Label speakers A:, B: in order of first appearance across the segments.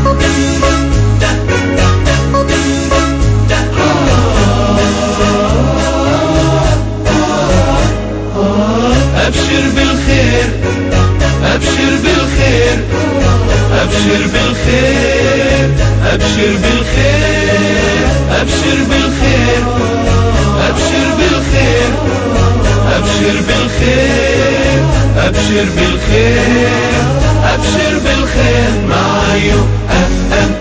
A: أبشر بالخير أبشر بالخير أبشر بالخير أبشر بالخير أبشر بالخير أبشر بالخير أبشر بالخير أبشر بالخير أبشر بالخير مع يو اف ام.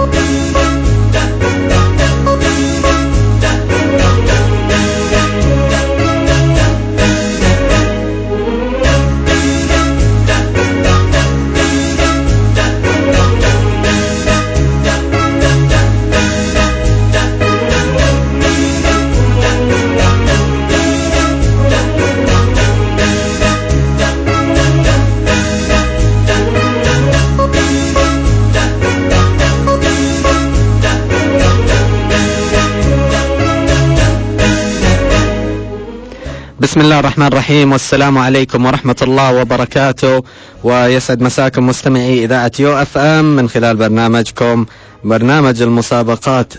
B: بسم الله الرحمن الرحيم، والسلام عليكم ورحمة الله وبركاته، ويسعد مساكم مستمعي إذاعة يو اف ام من خلال برنامجكم برنامج المسابقات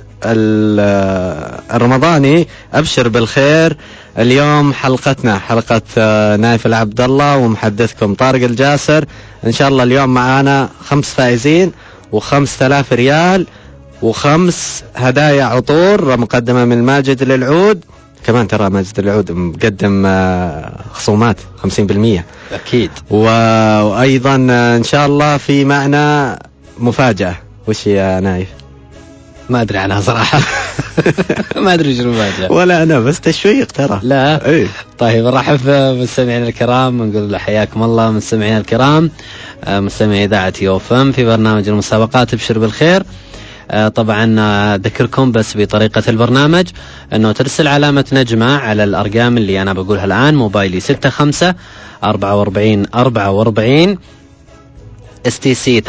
B: الرمضاني أبشر بالخير. اليوم حلقتنا حلقة نايف العبد الله ومحدثكم طارق الجاسر. إن شاء الله اليوم معانا 5 فائزين و5000 ريال و5 هدايا عطور مقدمة من ماجد للعود. كمان ترى ماجد العود مقدم خصومات 50%
C: أكيد.
B: وأيضا إن شاء الله في معنا مفاجأة. وش يا نايف؟
C: ما أدري عنها صراحة. ما أدري شو المفاجأة
B: ولا أنا، بس تشويق ترى.
C: لا إيه؟ طيب نرحب بمستمعينا الكرام، نقول حياكم الله مستمعينا الكرام، مستمعي إذاعة يو اف ام في برنامج المسابقات ابشر بالخير. طبعا أذكركم بس بطريقة البرنامج أنه ترسل علامة نجمة على الأرقام اللي أنا بقولها الآن. موبايلي 65 44 44 STC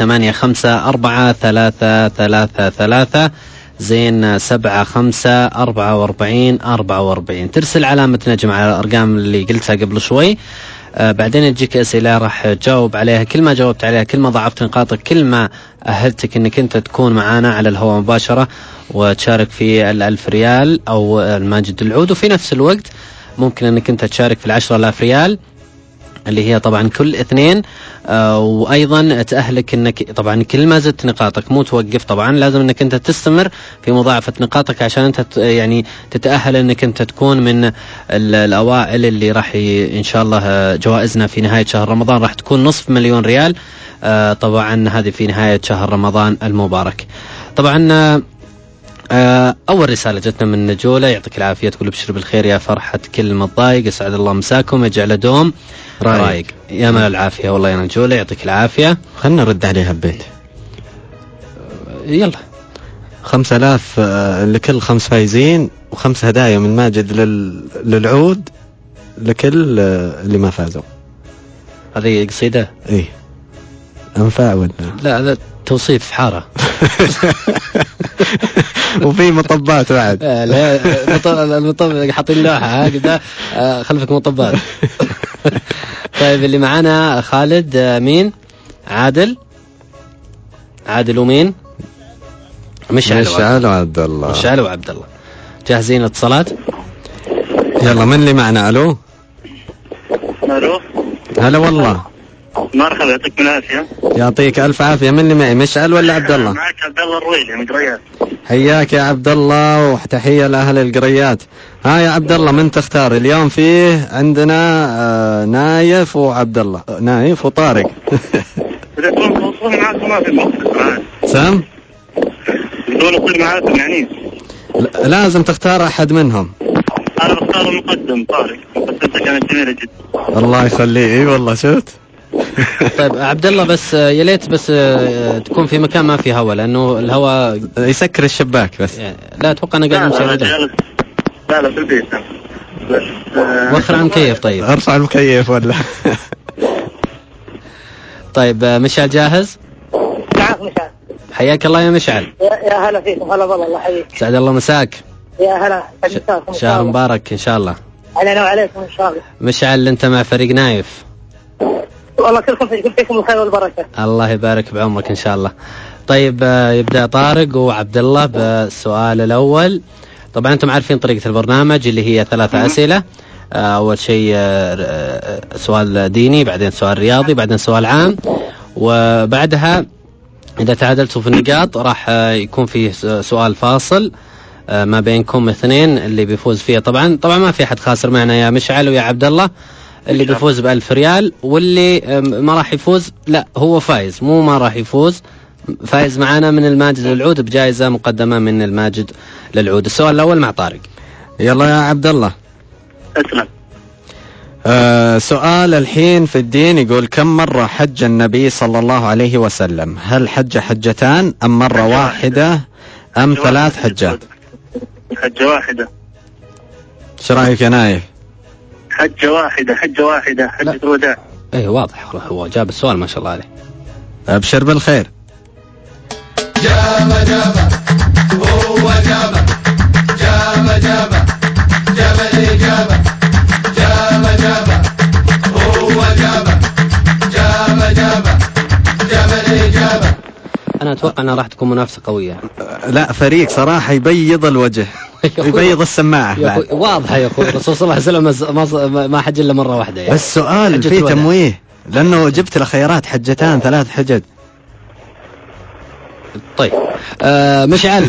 C: 854333 زين 75 44 44. ترسل علامة نجمة على الأرقام اللي قلتها قبل شوي. بعدين تجيك أسئلة راح تجاوب عليها، كل ما جاوبت عليها كل ما ضعفت نقاطك، كل ما أهلتك أنك أنت تكون معانا على الهواء مباشرة وتشارك في 1000 ريال أو الماجد العود. وفي نفس الوقت ممكن أنك أنت تشارك في 10,000 ريال اللي هي طبعا كل اثنين. وأيضا تأهلك أنك طبعا كل ما زدت نقاطك مو توقف، طبعا لازم أنك أنت تستمر في مضاعفة نقاطك عشان أنت يعني تتأهل أنك أنت تكون من الأوائل اللي راح إن شاء الله جوائزنا في نهاية شهر رمضان راح تكون 500,000 ريال. طبعا هذه في نهاية شهر رمضان المبارك. طبعا أول رسالة جتنا من نجولة، يعطيك العافية، تقول ابشر بالخير يا فرحة كل متضايق، اسعد الله مساكم، يجعل دوم رايق. يا مال العافية والله يا نجولة، يعطيك العافية.
B: خلنا نرد عليها ببيت.
C: يلا
B: 5000 لكل 5 فايزين و5 هدايا من ماجد للعود لكل اللي ما فازوا.
C: هذه قصيدة؟
B: ايه أنفاع ولا
C: لا هذا توصيف حارة.
B: وفي مطبات بعد.
C: لا المطب حاطين لوحة هكذا خلفك مطبات. طيب اللي معانا خالد، مين؟ عادل ومين؟
B: مشعل وعبد الله.
C: مشعل وعبد الله. جاهزين الاتصالات؟
B: يلا من اللي معنا؟ الو هلا والله.
D: مرحبا، يعطيك العافية.
B: يعطيك ألف عافية. من اللي معي؟ مشعل ولا عبد الله؟
D: معك عبد الله الرويلي من قريات.
B: حياك يا عبد الله وتحية لأهل القريات. ها يا عبد الله من تختار اليوم؟ فيه عندنا نايف وعبد الله، نايف وطارق.
D: إذا كنت توصل معاكم ما في مشكلة.
B: سام
D: يقول أصير معاكم يعني
B: لازم تختار أحد منهم.
D: أنا بختار المقدم طارق، مقدمته كانت جميلة جدا.
B: الله يخليه. اي والله شفت.
C: طيب عبد الله بس يا ليت بس تكون في مكان ما في هواء، لأنه الهواء
B: يسكر الشباك بس.
C: لا أتوقع أنا قاعد مشاهدة.
D: لا في البيت بس.
C: وخر عن المكيف. طيب
B: ارفع المكيف ولا.
C: طيب مشعل جاهز؟
E: معك مشعل.
C: حياك الله يا مشعل.
E: يا هلا فيكم. هلا والله، الله يحييك.
C: سعد الله مساك.
E: يا هلا.
C: شهر مبارك إن شاء الله.
E: علينا وعليكم إن شاء الله.
C: مشعل أنت مع فريق نايف.
E: والله كلكم فيكم الخير والبركة.
C: الله يبارك بعمرك إن شاء الله. طيب يبدأ طارق وعبد الله بالسؤال الأول. طبعا أنتم عارفين طريقة البرنامج اللي هي 3 أسئلة. أول شيء سؤال ديني، بعدين سؤال رياضي، بعدين سؤال عام، وبعدها إذا تعادلتوا في النقاط راح يكون فيه سؤال فاصل ما بينكم اثنين، اللي بيفوز فيه طبعا ما في أحد خاسر معنا، يا مشعل ويا عبد الله. اللي بيفوز ب1000 ريال، واللي ما راح يفوز لا هو فايز، مو ما راح يفوز، فايز معنا من الماجد للعود بجائزة مقدمة من الماجد للعود. السؤال الأول مع طارق.
B: يلا يا عبد الله.
D: اسلم.
B: سؤال الحين في الدين يقول: كم مرة حج النبي صلى الله عليه وسلم؟ هل حج حجتان أم مرة واحدة أم 3 حجات؟
D: حجة واحدة.
B: ايش رأيك يا نايف؟
D: حجة واحدة حجة الوداع.
C: ايه واضح، هو جاب السؤال ما شاء الله عليه.
B: أبشر بالخير.
A: جابه هو جابه الإجابة. جابه هو جابه الإجابة.
C: أنا أتوقع أنها راح تكون منافسة قوية.
B: لا، فريق صراحة يبيض الوجه يبيض السماعة بعد.
C: واضحة يا أخوي، الرسول صلى الله عليه وسلم ما حج إلا مرة واحدة يعني.
B: بس سؤال فيه تمويه، لأنه جبت الخيارات حجتان 3 حجج.
C: طيب مشعل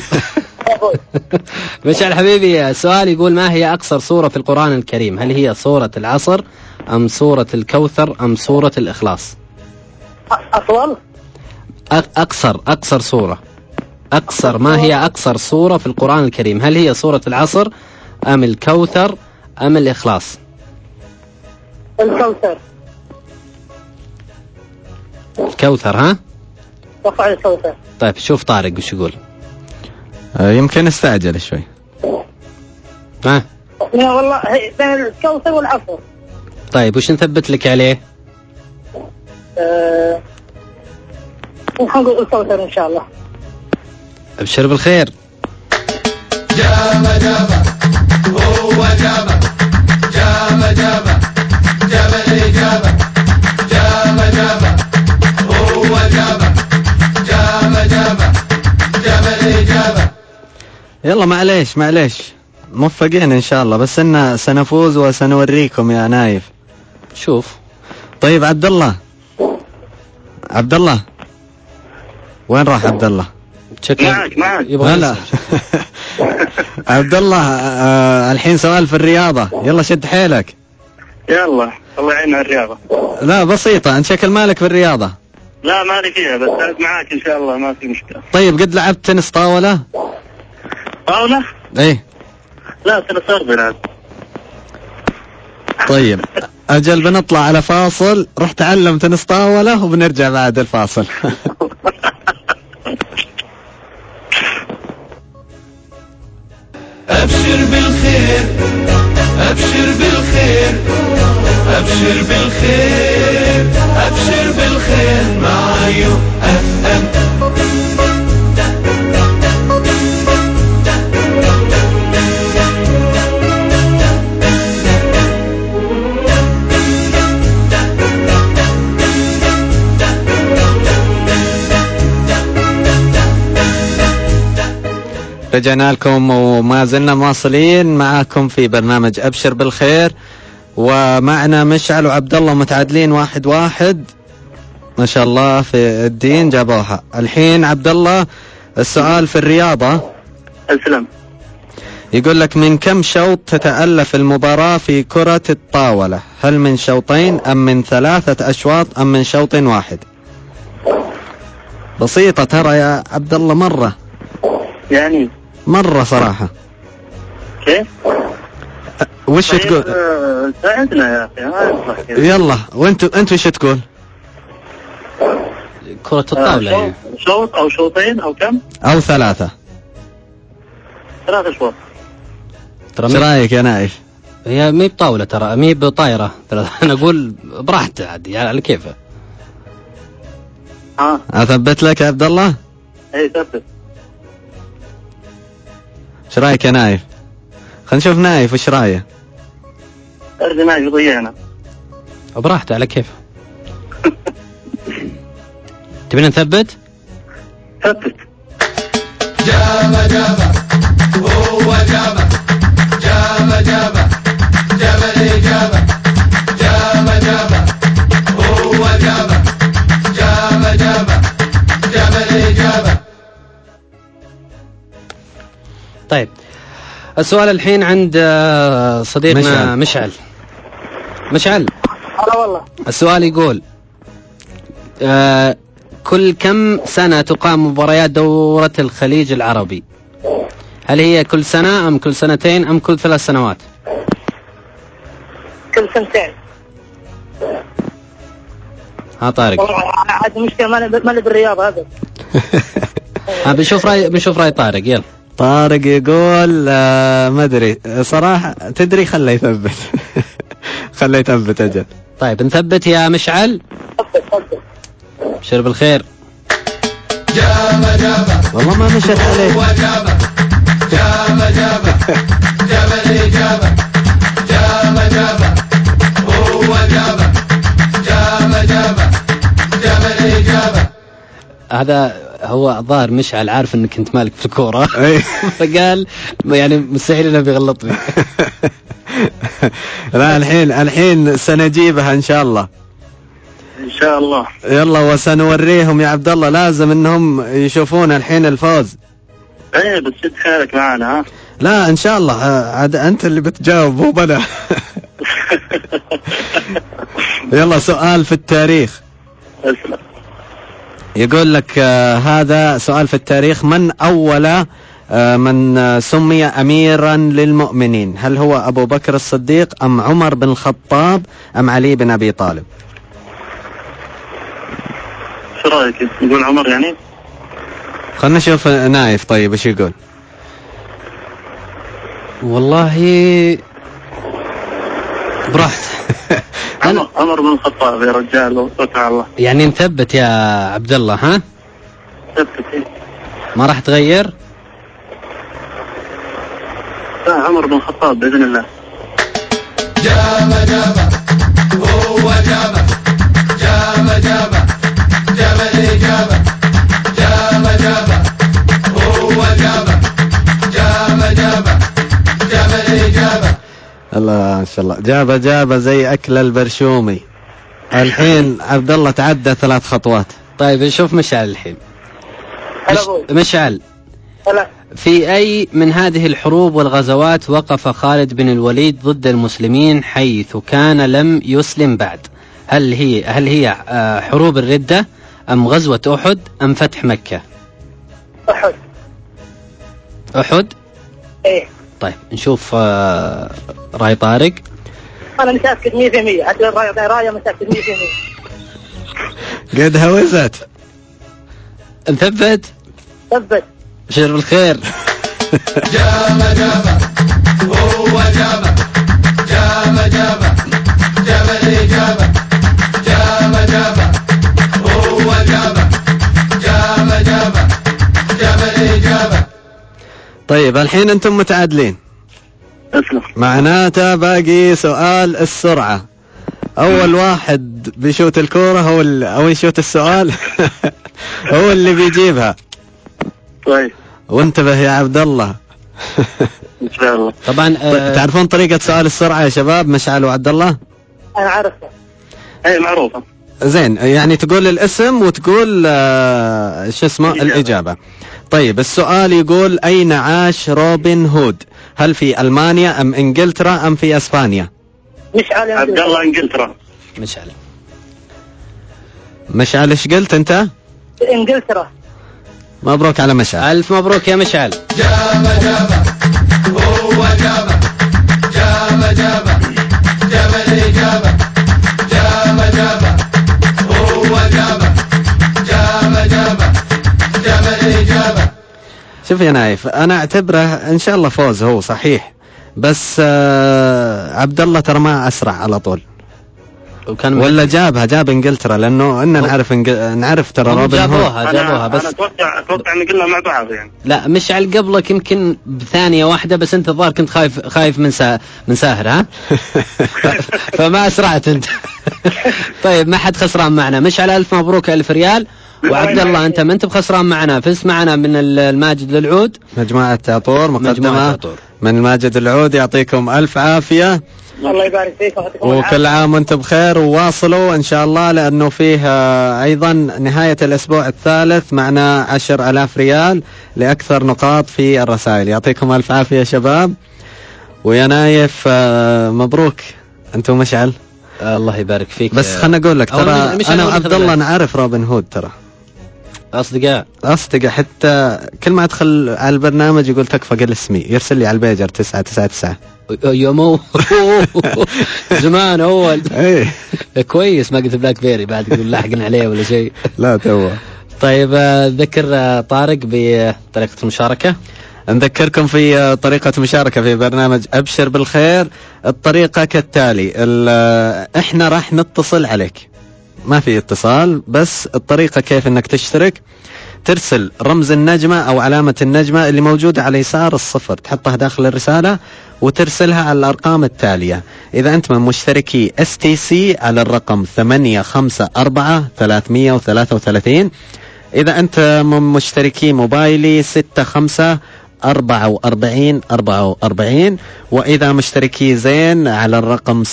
C: مشعل حبيبي، السؤال يقول: ما هي أقصر سورة في القرآن الكريم؟ هل هي سورة العصر أم سورة الكوثر أم سورة الإخلاص؟
E: أطول.
C: أقصر سورة. ما هي أقصر سورة في القرآن الكريم؟ هل هي سورة العصر أم الكوثر أم الإخلاص؟ الكوثر. ها؟
E: وقع الكوثر.
C: طيب شوف طارق وش يقول.
B: يمكن استعجل شوي.
C: ها؟
E: لا والله بين الكوثر والعصر.
C: طيب وش نثبت لك عليه؟
E: نقول الكوثر إن شاء الله.
C: أبشر بالخير.
A: جابه هو جابه الإجابة. جابه هو جابه الإجابة.
B: يلا معليش موفقين إن شاء الله، بس إن سنفوز وسنوريكم يا نايف.
C: شوف.
B: طيب عبد الله وين راح عبد الله؟
D: معك
B: هلا عبد الله. الحين سؤال في الرياضة، يلا شد حيلك.
D: يلا الله يعين على الرياضة.
B: لا بسيطة، أنت شكل مالك في الرياضة.
D: لا مالي فيها، بس معاك إن شاء الله ما في مشكلة.
B: طيب قد لعبت تنس طاولة؟
D: طاولة؟
B: ايه.
D: لا تنس أرضي لعب.
B: طيب أجل بنطلع على فاصل، روح تعلم تنس طاولة وبنرجع بعد الفاصل.
A: أبشر بالخير أبشر بالخير أبشر بالخير أبشر بالخير مع UFM.
B: رجعنا لكم وما زلنا مواصلين معاكم في برنامج أبشر بالخير، ومعنا مشعل وعبد الله متعادلين 1-1 ما شاء الله في الدين جابوها. الحين عبد الله السؤال في الرياضة.
D: السلام.
B: يقول لك: من كم شوط تتألف المباراة في كرة الطاولة؟ هل من شوطين أم من 3 أشواط أم من شوط واحد؟ بسيطة ترى يا عبد الله،
D: يعني
B: مرة صراحة.
D: كيف؟
B: وش تقول؟
D: ساعدنا يا أخي ما يصلح كذا.
B: يلا وانت وش تقول؟
C: كرة الطاولة يعني.
D: شوط أو شوطين أو كم؟
B: أو 3
D: أشواط.
B: ايش رايك يا نايف؟
C: هي مي بطاولة ترى، مي بطايرة. أنا أقول براحته عادي يعني على كيفه.
B: أثبت لك يا عبد الله؟
D: اي ثبت.
B: ايش رايك يا نايف؟ خلينا نشوف نايف وش رايه.
D: أرجع نايف يضيعنا.
C: براحته على كيفه. تبين نثبت؟
D: ثبت.
A: جابه جابه هو جابه جابه جابه جاب الإجابة جابه جابه هو جابه جابه جابه جاب الإجابة.
C: طيب السؤال الحين عند صديقنا مشعل. مشعل
E: هلا والله.
C: السؤال يقول كل كم سنة تقام مباريات دورة الخليج العربي؟ هل هي كل سنة أم كل سنتين أم كل 3 سنوات؟
E: كل سنتين.
C: ها طارق.
E: والله عاد مشكلة ما لي بالرياض هذا.
C: بنشوف رأي طارق. يلا
B: طارق يقول ما أدري صراحة. تدري خليه يثبت. خليه يثبت أجل.
C: طيب نثبت يا مشعل.
E: تفضل.
C: بشر بالخير.
A: جابه جابه
B: والله ما مشت عليه.
A: هو جابه جابه جابه جاب الإجابة جابه جابه هو جابه جابه جابه جاب الإجابة.
C: هذا هو الظاهر مشعل عارف انك انت مالك في الكورة فقال يعني مستحيل انه بيغلطني.
B: لا الحين سنجيبها ان شاء الله.
D: ان شاء الله.
B: يلا وسنوريهم يا عبد الله. لازم انهم يشوفون الحين الفوز.
D: ايه بس شد حالك معنا. ها
B: لا ان شاء الله عاد انت اللي بتجاوب مو بنا. يلا سؤال في التاريخ.
D: اسلم.
B: يقول لك هذا سؤال في التاريخ. من أول من سمي أميرا للمؤمنين؟ هل هو أبو بكر الصديق أم عمر بن الخطاب أم علي بن أبي طالب؟
D: شو رأيك؟ نقول عمر يعني؟
B: خلنا نشوف نايف. طيب ايش يقول؟
C: والله براحت.
D: عمر بن الخطاب يا رجال وتعالى الله.
C: يعني نثبت يا عبد الله. ها
D: ثبت. إيه؟
C: ما راح تغير؟
D: لا عمر بن الخطاب بإذن الله.
A: جابه جابه هو جابه جابه جابه جاب الإجابة جابه جابه هو جابه جابه جابه جاب الإجابة.
B: الله ما شاء الله. جابه زي أكل البرشومي. الحين عبد الله تعدى 3 خطوات.
C: طيب نشوف مشعل الحين. مشعل
E: هلا.
C: في أي من هذه الحروب والغزوات وقف خالد بن الوليد ضد المسلمين حيث كان لم يسلم بعد؟ هل هي حروب الردة أم غزوة أحد أم فتح مكة؟ أحد.
E: ايه.
C: طيب نشوف راي طارق.
E: انا متاكد 100%. حتى رايه متاكد 100%.
B: قد هوزت.
C: نثبت.
E: ثبت.
C: بشر بالخير.
A: جابه جابه هو جابه جابه جابه جاب الإجابة جابه جابه هو جابه جابه جابه جاب الإجابة.
B: طيب الحين انتم متعادلين.
D: اسلم.
B: معناته باقي سؤال السرعة. أول واحد بيشوت الكورة أو يشوت السؤال هو اللي بيجيبها.
D: طيب
B: وانتبه يا عبد الله.
D: ان شاء الله.
C: طبعا
B: تعرفون طريقة سؤال السرعة يا شباب مشعل وعبد الله؟
E: انا عارفها.
D: اي معروفة.
B: زين يعني تقول الاسم وتقول شو اسمه الإجابة. طيب السؤال يقول أين عاش روبن هود؟ هل في ألمانيا أم إنجلترا أم في أسبانيا؟
E: مشعل
D: عبد الله انجلترا.
B: مشعل ايش قلت انت؟
E: انجلترا.
B: مبروك على مشعل.
C: ألف مبروك يا مشعل.
A: جابه جابه هو جابه جابه جابه جاب الإجابة جابه جابه هو جابه جابه جابه جاب الإجابة.
B: شوف يا نايف أنا أعتبره إن شاء الله فوز هو صحيح بس عبد الله ترى ما أسرع على طول ولا جاب انجلترا لانه نعرف ترى روبن
C: جابوها بس
D: انا اتوقع ان قلنا مع بعض يعني.
C: لا مشعل قبلك يمكن بثانيه واحده بس انت الظاهر كنت خايف من ساهر ها فما اسرعت انت. طيب ما حد خسران معنا. مشعل 1000 مبروك 1000 ريال وعبد الله أنت ما أنت بخسران معنا، فزت معنا من الماجد للعود
B: مجموعة عطور
C: مجموعة
B: مقدمة
C: عطور.
B: من الماجد للعود. يعطيكم ألف عافية
E: الله يبارك فيك
B: وكل عام وانتم بخير، وواصلوا ان شاء الله لانه فيه ايضا نهاية الاسبوع الثالث معنا 10,000 ريال لاكثر نقاط في الرسائل. يعطيكم الف عافية يا شباب. ويا نايف مبروك انتم مشعل.
C: الله يبارك فيك.
B: بس خلنا اقول لك ترى انا وعبد الله نعرف روبن هود، ترى اصدقاء حتى كل ما ادخل على البرنامج يقول تكفى قل اسمي، يرسل لي على البيجر 999
C: يومو زمان أول كويس ما قلت بلاك بيري بعد يقول لاحقنا عليه ولا شيء.
B: لا تو.
C: طيب ذكر طارق بطريقة المشاركة.
B: نذكركم في طريقة مشاركة في برنامج أبشر بالخير. الطريقة كالتالي، احنا راح نتصل عليك، ما في اتصال، بس الطريقة كيف انك تشترك. ترسل رمز النجمة أو علامة النجمة اللي موجودة على يسار الصفر، تحطها داخل الرسالة وترسلها على الأرقام التالية. إذا أنت من مشتركي STC على الرقم 854333. إذا أنت من مشتركي موبايلي 654444. وإذا مشتركي زين على الرقم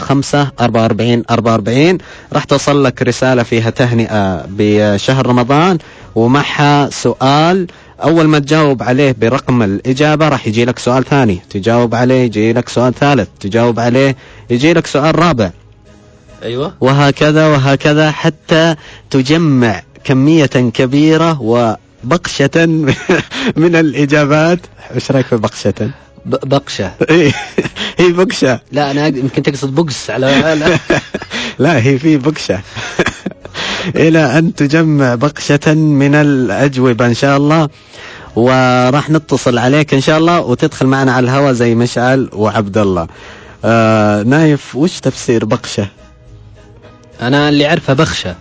B: 754444. راح توصل لك رسالة فيها تهنئة بشهر رمضان ومعها سؤال. أول ما تجاوب عليه برقم الإجابة راح يجي لك سؤال ثاني، تجاوب عليه يجي لك سؤال ثالث، تجاوب عليه يجي لك سؤال رابع.
C: أيوة.
B: وهكذا حتى تجمع كمية كبيرة وبقشة من الإجابات. إيش رأيك في بقشة؟
C: بقشة.
B: هي بقشة.
C: لا أنا يمكن تقصد بقس على
B: لا هي في بقشة. إلى أن تجمع بقشة من الأجوبة إن شاء الله، وراح نتصل عليك إن شاء الله وتدخل معنا على الهواء زي مشعل وعبد الله. نايف وش تفسير بقشة؟
C: أنا اللي عرفه بخشة.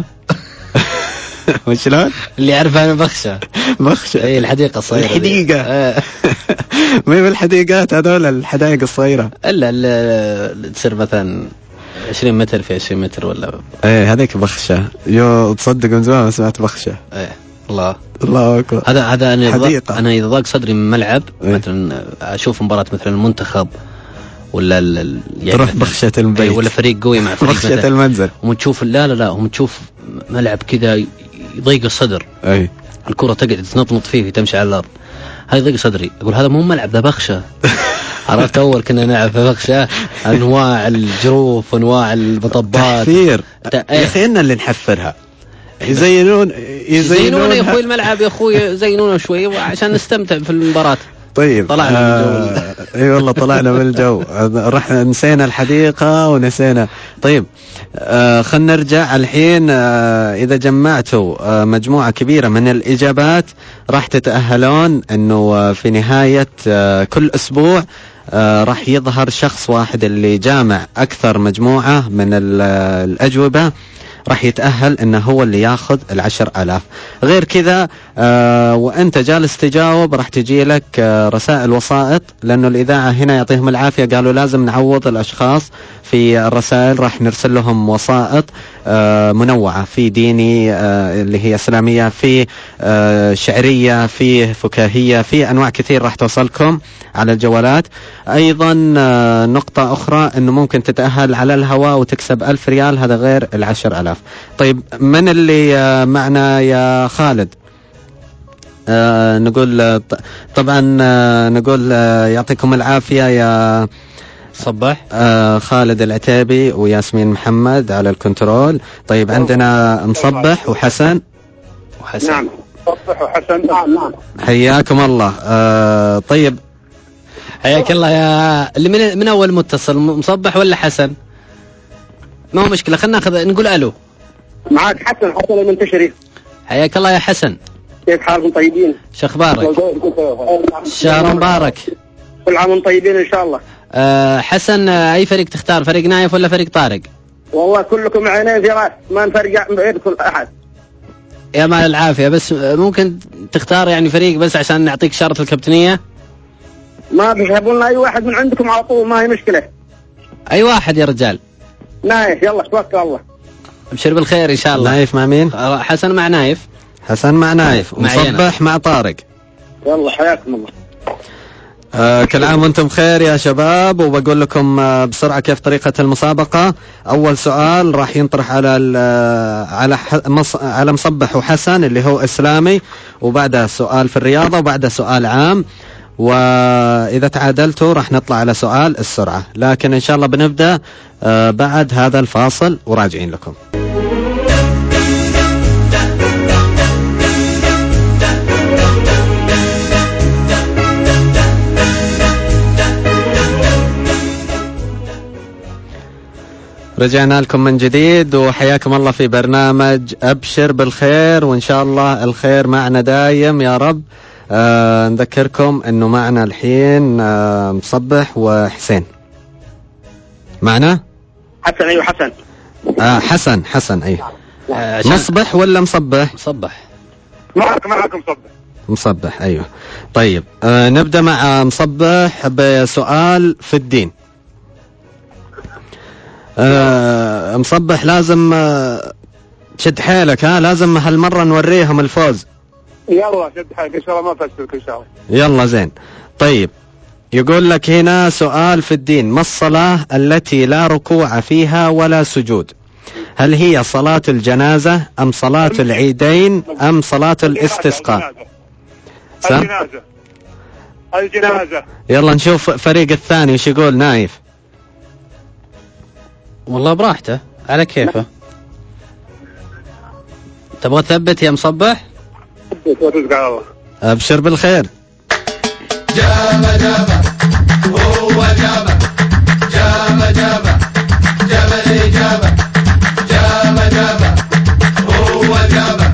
B: وشلون؟ اللي
C: عرفه أنا بخشة.
B: أي
C: الحديقة الصغيرة.
B: الحديقة. ما هي الحديقات هذول الحدائق الصغيرة.
C: إلا تصير مثلا 20 متر في 20 متر ولا.
B: ايه هذيك بخشة. تصدق من زمان ما سمعت بخشة.
C: ايه الله
B: أكبر.
C: هذا أنا إذا ضاق صدري من ملعب
B: مثلا
C: أشوف مباراة مثلا المنتخب ولا
B: يعني تروح بخشة البيت
C: ولا فريق قوي مع فريق
B: بخشة المنزل
C: وتشوف لا هم تشوف ملعب كذا يضيق الصدر. الكرة تقعد تنطنط فيه تمشي على الأرض، هذا يضيق صدري. أقول هذا مو ملعب، ده بخشة. عرفت أول كنا نلعب في بخشة أنواع الجروف وأنواع المطبات
B: تحفير. يا أخي إننا اللي نحفرها. يزينون
C: يا أخوي الملعب يا أخوي زينونه شوي عشان نستمتع في المباراة.
B: طيب
C: طلعنا من الجو.
B: اي والله طلعنا من الجو. رحنا نسينا الحديقة ونسينا. طيب خلنا نرجع الحين. إذا جمعتوا مجموعة كبيرة من الإجابات راح تتأهلون أنه في نهاية كل أسبوع راح يظهر شخص واحد اللي جامع أكثر مجموعة من الأجوبة راح يتأهل انه هو اللي ياخذ 10,000. غير كذا وانت جالس تجاوب راح تجي لك رسائل وسائط، لانه الاذاعة هنا يعطيهم العافية قالوا لازم نعوض الاشخاص في الرسائل، راح نرسل لهم وسائط منوعة، في ديني اللي هي اسلامية، في شعرية، في فكاهية، في انواع كثير راح توصلكم على الجوالات. ايضا نقطة اخرى انه ممكن تتأهل على الهواء وتكسب 1000 ريال، هذا غير 10,000. طيب من اللي معنا يا خالد؟ نقول طبعا نقول يعطيكم العافية يا
C: صباح
B: خالد العتيبي وياسمين محمد على الكنترول. طيب عندنا مصبح وحسن.
E: نعم مصبح وحسن. نعم
B: حياكم الله. طيب
C: حياك الله يا اللي من أول متصل، مصبح ولا حسن؟ ما هو مشكلة، خلنا نقول ألو.
E: معك حسن المنتشري.
C: حياك الله يا حسن،
E: كيف حالكم؟ طيبين؟
C: شو أخبارك؟ شهر مبارك.
E: كل عام وانتم طيبين إن شاء الله.
C: حسن أي فريق تختار، فريق نايف ولا فريق طارق؟
E: والله كلكم عينين في راس، ما نفرق بينكم أحد.
C: يا مال العافية، بس ممكن تختار يعني فريق بس عشان نعطيك شارة الكابتنية.
E: ما بيجيبوا لنا أي واحد من عندكم على طول، ما هي مشكلة.
C: أي واحد يا رجال.
E: نايف يلا توكل الله.
C: ابشر بالخير إن شاء الله.
B: نايف مع مين؟
C: حسن مع نايف.
B: حسن مع نايف. ومصبح مع طارق.
E: يلا حياكم الله.
B: كل عام وانتم بخير يا شباب. وبقول لكم بسرعة كيف طريقة المسابقة. أول سؤال راح ينطرح على مصبح وحسن اللي هو إسلامي، وبعدها سؤال في الرياضة، وبعدها سؤال عام، وإذا تعادلتوا راح نطلع على سؤال السرعة. لكن إن شاء الله بنبدأ بعد هذا الفاصل وراجعين لكم. رجعنا لكم من جديد وحياكم الله في برنامج أبشر بالخير، وإن شاء الله الخير معنا دايم يا رب. نذكركم أنه معنا الحين مصبح وحسين. معنا
E: حسن. أيوه حسن.
B: حسن أيوه. مصبح ولا مصبح؟
C: مصبح.
F: معكم
B: مصبح أيوه. طيب نبدأ مع مصبح بسؤال في الدين. مصبح لازم تشد حيلك، لازم هالمرة نوريهم الفوز.
F: يلا شد حيلك إن شاء الله، ما فشلك إن شاء الله.
B: يلا زين. طيب يقول لك هنا سؤال في الدين: ما الصلاة التي لا ركوع فيها ولا سجود؟ هل هي صلاة الجنازة أم صلاة العيدين أم صلاة الاستسقاء؟
F: الجنازة.
B: يلا نشوف فريق الثاني وش يقول. نايف.
C: والله براحته على كيفه. تبغى تثبت يا مصبح؟
B: أبشر بالخير.
A: جابه هو جابه الإجابة. جابه هو جابه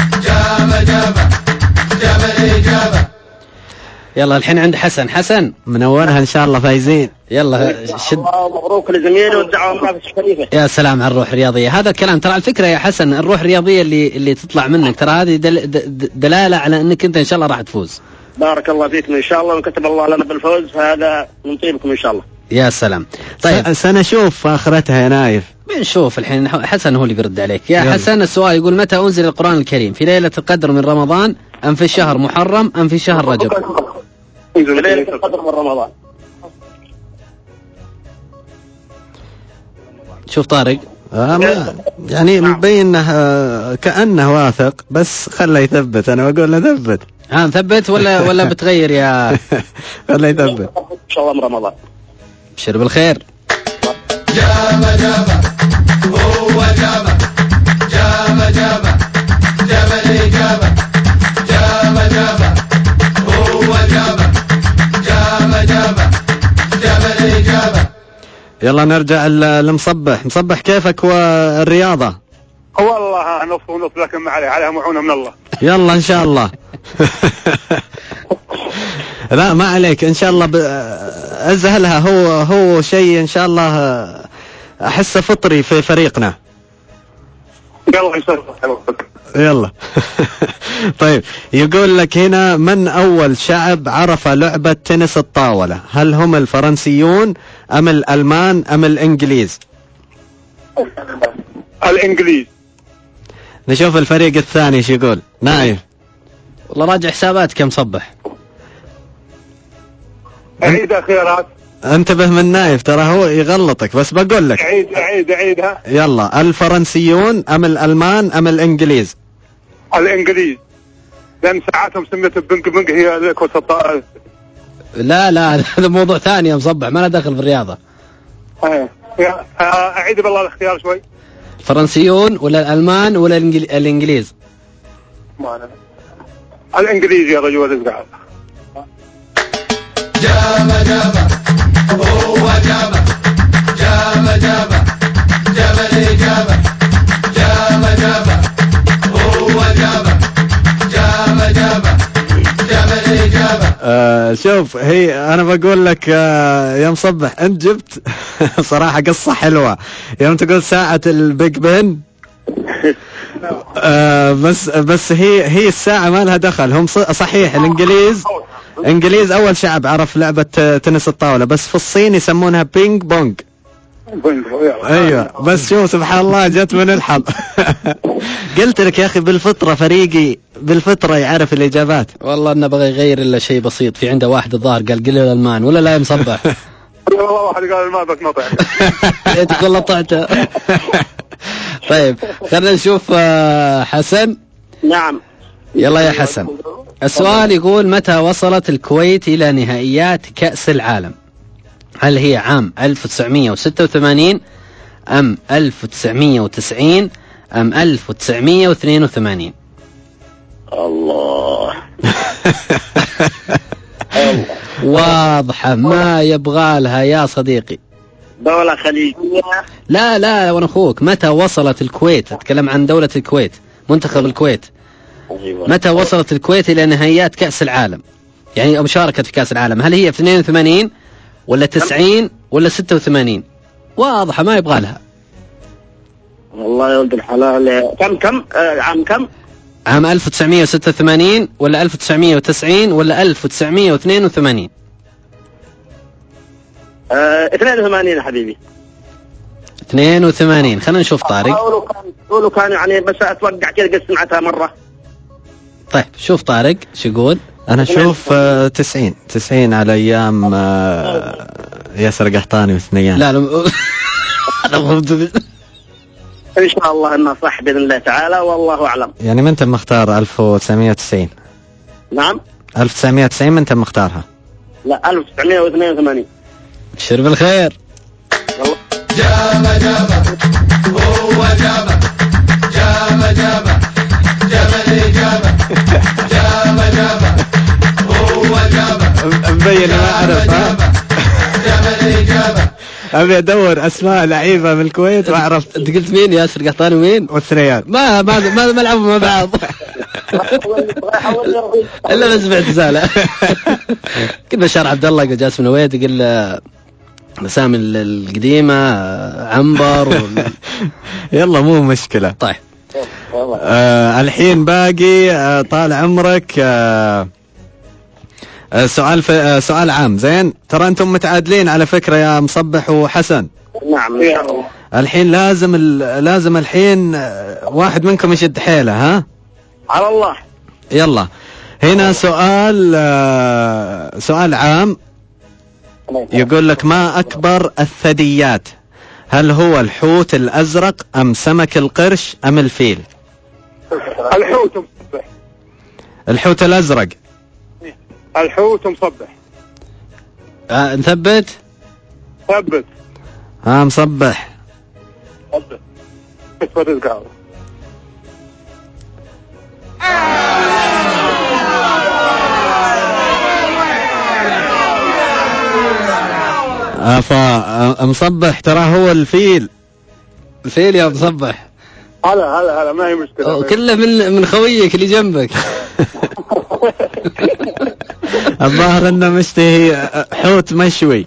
A: الإجابة.
C: يلا الحين عند حسن
B: منورها إن شاء الله فايزين.
C: يلا شد.
E: مبروك لزميلي والدعوة منافس الشريفة.
C: يا سلام على الروح الرياضية. هذا الكلام ترى على الفكرة يا حسن، الروح الرياضية اللي تطلع منك ترى هذه دلالة على انك انت ان شاء الله راح تفوز.
E: بارك الله فيكم ان شاء الله، وكتب الله لنا بالفوز، فهذا من طيبكم ان شاء الله.
C: يا سلام. طيب
B: سنشوف اخرتها يا نايف.
C: بنشوف الحين. حسن هو اللي بيرد عليك يا حسن. السؤال يقول: متى أنزل القرآن الكريم؟ في ليلة القدر من رمضان أم في شهر محرم أم في شهر رجب؟
E: ليلة القدر من رمضان.
C: شوف طارق
B: يعني مبين كأنه واثق، بس خله يثبت. أنا بقول له ثبت.
C: نثبت ولا بتغير يا
B: خله يثبت
E: إن شاء الله من رمضان.
C: بشر بالخير.
A: جابه هو جابه الإجابة. جابه هو جابه الإجابة.
B: يلا نرجع لمصبح. مصبح كيفك والرياضة؟
F: والله نص ونص، لكن ما عليها معونة من الله.
B: يلا إن شاء الله. لا ما عليك إن شاء الله. أزهلها هو شيء إن شاء الله أحسه فطري في فريقنا.
F: يلا إن شاء الله.
B: يلا. طيب يقول لك هنا: من أول شعب عرف لعبة تنس الطاولة؟ هل هم الفرنسيون أم الألمان أم الإنجليز؟
F: الإنجليز.
B: نشوف الفريق الثاني ايش يقول. نايف.
C: والله راجع حساباتك يا مصبح.
F: عيد خيارات.
B: انتبه من نايف ترى هو يغلطك، بس بقول لك
F: عيدها.
B: يلا: الفرنسيون أم الألمان أم الإنجليز؟
F: الإنجليز، لأن ساعاتهم سميت بنك هي كرة الطائرة.
C: لا هذا موضوع ثاني يا مصبح، ما له دخل في الرياضة.
F: أعيد بالله الاختيار شوي.
C: الفرنسيون ولا الألمان ولا الإنجليز؟
F: الإنجليز يا رجل.
A: جابه هو جابه الإجابة. جابه هو جابه الإجابة.
B: شوف هي أنا بقول لك يا مصبح أنت جبت صراحة قصة حلوة يوم تقول ساعة البيج بن. بس هي الساعة ما لها دخل. هم صحيح الإنجليز أول شعب عرف لعبة تنس الطاولة، بس في الصين يسمونها بينج بونج. ايوه بس شوف سبحان الله جت من الحظ. قلت لك يا اخي بالفطره فريقي بالفطره يعرف الاجابات.
C: والله انه بغى يغير الا شيء بسيط. في عنده واحد الظاهر قال قل الالمان ولا لا يا مصبح.
F: والله واحد قال ما بس نطع.
C: ليتك والله طعته. طيب خلينا نشوف حسن.
E: نعم.
C: يلا يا حسن، السؤال يقول متى وصلت الكويت إلى نهائيات كأس العالم؟ هل هي عام 1986 أم 1990 أم 1982؟
E: الله.
C: واضحة ما يبغى لها يا صديقي.
E: دولة خليجية.
C: لا وانا اخوك. متى وصلت الكويت؟ اتكلم عن دولة الكويت، منتخب الكويت.
E: أيوة.
C: متى وصلت الكويت إلى نهائيات كأس العالم؟ يعني مشاركة في كأس العالم. هل هي في 82 ولا 90 ولا 86؟ واضحة ما يبغى لها.
E: والله يا ولد الحلال. كم عام كم؟
C: عام 1986 ولا 1990 ولا 1982؟
E: 82 يا حبيبي.
C: 82. خلينا نشوف طارق.
E: قولوا كان يعني بس اتوقع كذا قد سمعتها مرة.
C: طيب شوف طارق شو يقول.
B: انا اشوف 90 على ايام ياسر قحطاني وثنيان.
C: لا
E: ان شاء الله انه صح باذن الله تعالى والله اعلم.
B: يعني من انت مختار 1990؟
E: نعم
B: 1990 من انت مختارها؟
E: لا 1982.
C: بشر بالخير.
A: جابه هو جابه جاب الإجابة جابه هو جابه
B: مبين ما أعرف.
A: جاب الإجابة.
B: أبي أدور أسماء لعيبة من الكويت وأعرف.
C: أنت قلت مين؟ ياسر قحطاني ومين؟
B: والثنيان.
C: ما لعبوا مع بعض. إلا ما سمعت رسالة. قل بشار عبد الله، قل جاسم نويد، قل مسامي القديمة عنبر
B: يلا مو مشكلة.
C: طيب
B: الحين باقي طال عمرك سؤال عام. زين ترى أنتم متعادلين على فكرة يا مصبح وحسن.
E: نعم إن شاء الله.
B: الحين لازم الحين واحد منكم يشد حيله. ها
E: على الله.
B: يلا هنا سؤال عام يقول لك ما أكبر الثدييات؟ هل هو الحوت الأزرق أم سمك القرش أم الفيل؟
F: الحوت مصبح.
B: الحوت الأزرق.
F: الحوت مصبح.
C: نثبت.
F: ثبت.
B: ها مصبح.
F: ثبت.
B: مصبح ترى هو الفيل.
C: الفيل يا مصبح.
F: هلا ما هي مشكلة.
C: كله من خويك اللي جنبك.
B: الظاهر انه مشتهي حوت مشوي.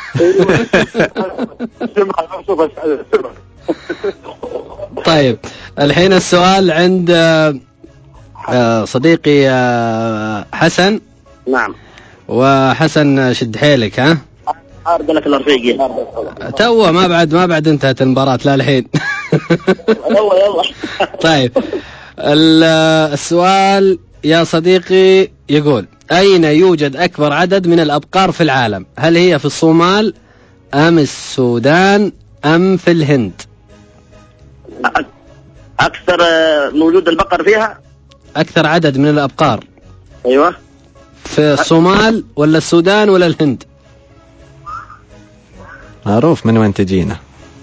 C: طيب الحين السؤال عند صديقي حسن.
E: نعم.
C: وحسن شد حيلك. ها
E: عارض لك الرفيقي
C: تو ما بعد انتهت المباراة لا الحين.
E: يلا
C: طيب السؤال يا صديقي يقول أين يوجد أكبر عدد من الأبقار في العالم؟ هل هي في الصومال أم السودان أم في الهند؟
E: أكثر موجود البقر فيها.
C: أكثر عدد من الأبقار.
E: أيوة.
C: في الصومال ولا السودان ولا الهند؟
B: معروف من وين تجينا.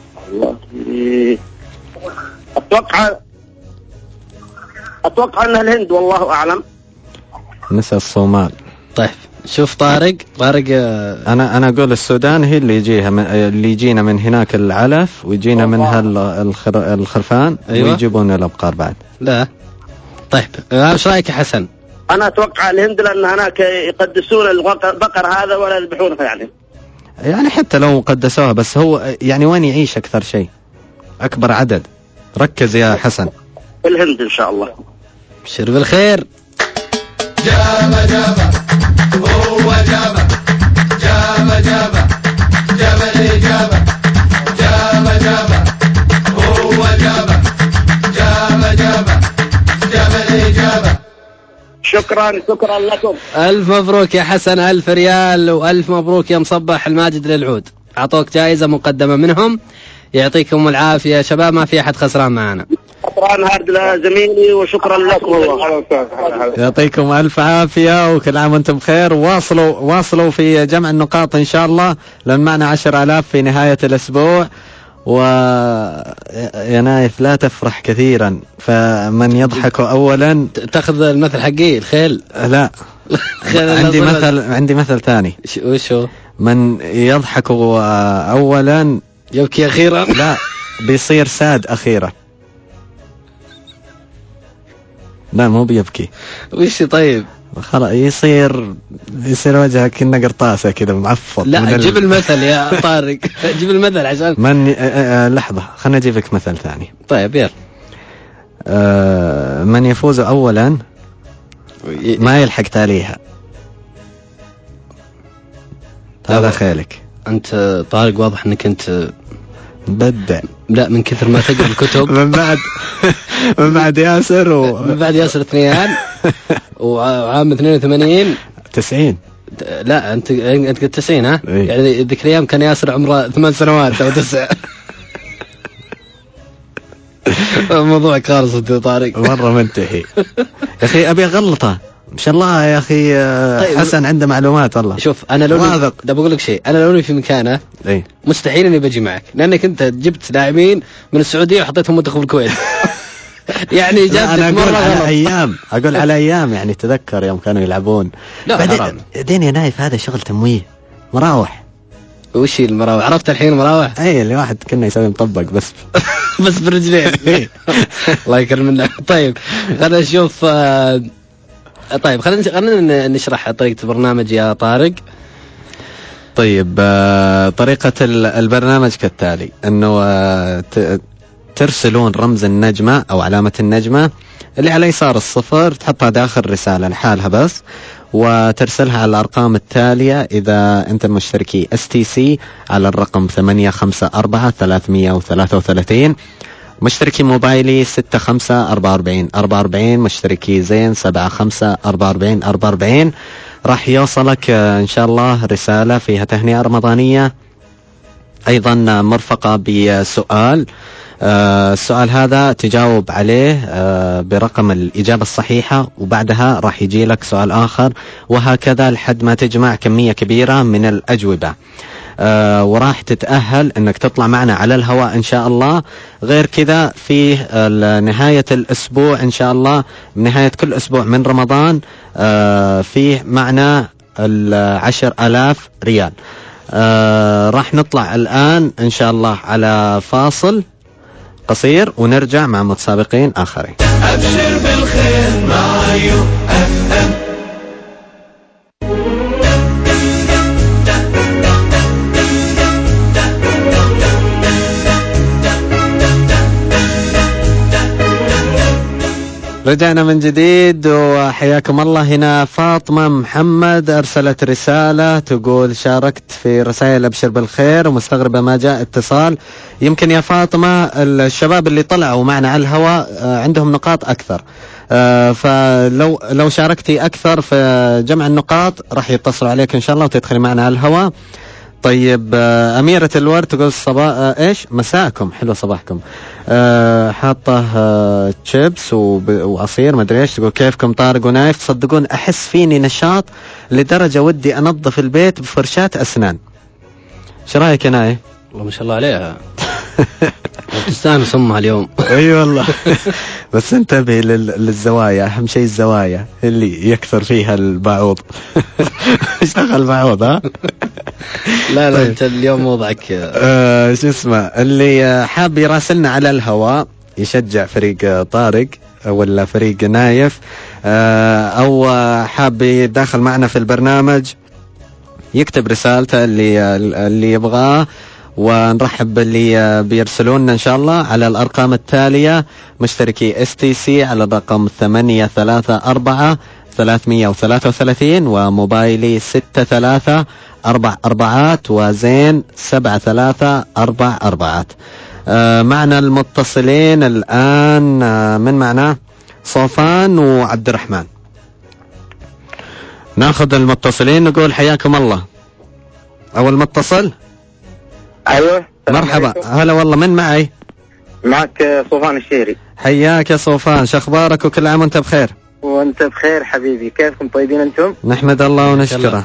E: أتوقع أنها الهند والله أعلم.
B: نسى الصومال.
C: طيب شوف طارق
B: أنا أقول السودان هي اللي يجينا من هناك العلف ويجينا منها الخرفان. أيوة. ويجيبون الأبقار بعد.
C: لا طيب ايش رايك يا حسن؟
E: أنا أتوقع الهند لأن هناك يقدسون البقر هذا ولا يذبحونه يعني
B: حتى لو قدسوها بس هو يعني وين يعيش أكثر شيء أكبر عدد؟ ركز يا حسن.
E: الهند إن شاء الله.
C: بشر بالخير.
A: جابه هو جابه جاب الإجابة
E: شكرا لكم.
C: ألف مبروك يا حسن، 1000 ريال، وألف مبروك يا مصبح الماجد للعود، أعطوك جائزة مقدمة منهم. يعطيكم العافية يا شباب، ما في أحد خسران معنا.
E: شكرا هارد زميلي وشكرا لكم والله.
B: يعطيكم ألف عافية وكل عام وانتم بخير. واصلوا في جمع النقاط إن شاء الله، لأن معنا 10,000 في نهاية الأسبوع. ويا نايف لا تفرح كثيرا، فمن يضحك أولا
C: تأخذ المثل حقي الخيل.
B: لا عندي مثل ثاني.
C: وشو؟
B: من يضحك أولا
C: يبكي أخيرا.
B: لا، بيصير ساد أخيرا. لا مو بيبكي.
C: وش طيب؟
B: خلاص يصير وجهك كأنه قرطاسة كذا معفط.
C: لا جيب المثل يا طارق. جيب المثل عشان
B: من لحظة، خلنا أجيبك مثل ثاني.
C: طيب يلا.
B: من يفوز أولا ما يلحق تاليها. هذا خيالك
C: أنت طارق، واضح أنك أنت
B: بدع.
C: لا من كثر ما تقرأ الكتب.
B: من بعد ياسر
C: من بعد ياسر 2 وعام 82
B: 90.
C: لا أنت قلت 90 ها؟
B: إيه؟
C: يعني ذيك الأيام كان ياسر عمره 8 سنوات أو 9. الموضوع خالص أنت طارق،
B: مرة منتهي. يا أخي أبي أغلطه ما شاء الله يا أخي. طيب حسن عنده معلومات والله.
C: شوف أنا لو بقول لك شيء، أنا لو في مكانه
B: إيه؟
C: مستحيل إني بجي معك، لأنك أنت جبت لاعبين من السعودية وحطيتهم منتخب الكويت. يعني
B: أنا أقول على أيام يعني تذكر يوم كانوا يلعبون. بعدين يا نايف هذا شغل تمويه. مراوح.
C: وش المراوح؟ عرفت الحين مراوح؟
B: أي اللي واحد كنا يسوي مطبق بس
C: بس بالرجلين. الله يكرمنا. طيب خلينا نشوف. طيب خلينا نشرح طريقة البرنامج يا طارق.
B: طيب طريقة البرنامج كالتالي، أنه ترسلون رمز النجمة أو علامة النجمة اللي على يسار الصفر، تحطها داخل رسالة لحالها بس، وترسلها على الأرقام التالية. إذا أنت مشتركي STC على الرقم 854-333، مشتركي موبايلي 654444، مشتركي زين 754444. راح يوصلك إن شاء الله رسالة فيها تهنئة رمضانية، أيضا مرفقة بسؤال. السؤال هذا تجاوب عليه برقم الإجابة الصحيحة، وبعدها راح يجي لك سؤال آخر، وهكذا لحد ما تجمع كمية كبيرة من الأجوبة. وراح تتأهل أنك تطلع معنا على الهواء إن شاء الله. غير كذا في نهاية الأسبوع إن شاء الله، نهاية كل أسبوع من رمضان، فيه معنا 10,000 ريال. راح نطلع الآن إن شاء الله على فاصل قصير، ونرجع مع متسابقين آخرين.
A: أبشر بالخير مع UFM.
B: رجعنا من جديد وحياكم الله. هنا فاطمة محمد أرسلت رسالة تقول: شاركت في رسائل أبشر بالخير ومستغربة ما جاء اتصال. يمكن يا فاطمة الشباب اللي طلعوا معنا على الهواء عندهم نقاط أكثر، فلو شاركتي أكثر في جمع النقاط راح يتصلوا عليك إن شاء الله وتدخلي معنا على الهواء. طيب أميرة الورد تقول: إيش مساءكم حلو صباحكم، حاطه تشيبس وعصير ما ادري ايش. تقول: كيفكم طارق ونايف؟ تصدقون احس فيني نشاط لدرجة ودي انظف البيت بفرشاة اسنان. ايش رايك يا نايف؟
C: والله ما شاء الله عليها. تستانس امها اليوم.
B: اي والله. بس انتبه للزوايا، اهم شيء الزوايا اللي يكثر فيها البعوض. اشتغل بعوض ها.
C: لا طيب. انت اليوم وضعك
B: شو اسمه، اللي حاب يراسلنا على الهواء يشجع فريق طارق ولا فريق نايف، او حاب يدخل معنا في البرنامج، يكتب رسالته اللي يبغاه، ونرحب باللي بيرسلوننا إن شاء الله على الأرقام التالية: مشتركي STC على الرقم 834-333، وموبايلي 6344 وزين 7344. معنا المتصلين الآن من معنا صوفان وعبد الرحمن. ناخذ المتصلين نقول حياكم الله. أول متصل.
G: ايوه
B: مرحبا. هلا والله، من معي؟
G: معك صوفان الشهري.
B: حياك يا صوفان، شخبارك وكل عام وانت بخير؟
G: وانت بخير حبيبي، كيفكم؟ طيبين انتم؟
B: نحمد الله ونشكره.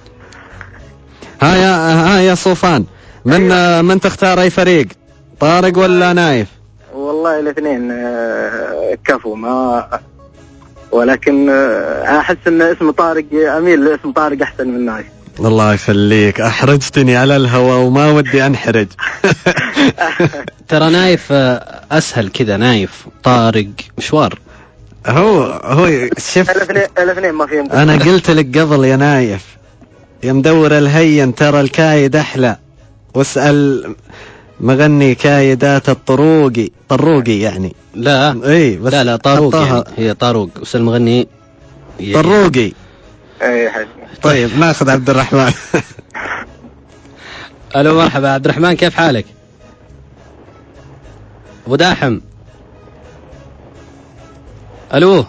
B: ها يا صوفان، من تختار أي فريق؟ طارق ولا نايف؟
G: والله الاثنين كفو، ما ولكن احس ان اسم طارق، اميل لاسم طارق احسن من نايف.
B: الله يخليك، احرجتني على الهواء وما ودي انحرج.
C: ترى نايف اسهل كذا، نايف طارق مشوار.
B: هو شوف،
G: الاثنين ما فيهم.
B: انا قلت لك قبل يا نايف، يا مدور الهين ترى الكايد احلى، واسأل مغني كايدات طروقي يعني.
C: لا
B: اي بس
C: لا طاروق يعني. هي طاروق، واسأل مغني
B: طروقي.
G: اي حبيبي.
B: طيب ناخذ عبد الرحمن.
C: الو مرحبا عبد الرحمن، كيف حالك؟ ابو داحم. الو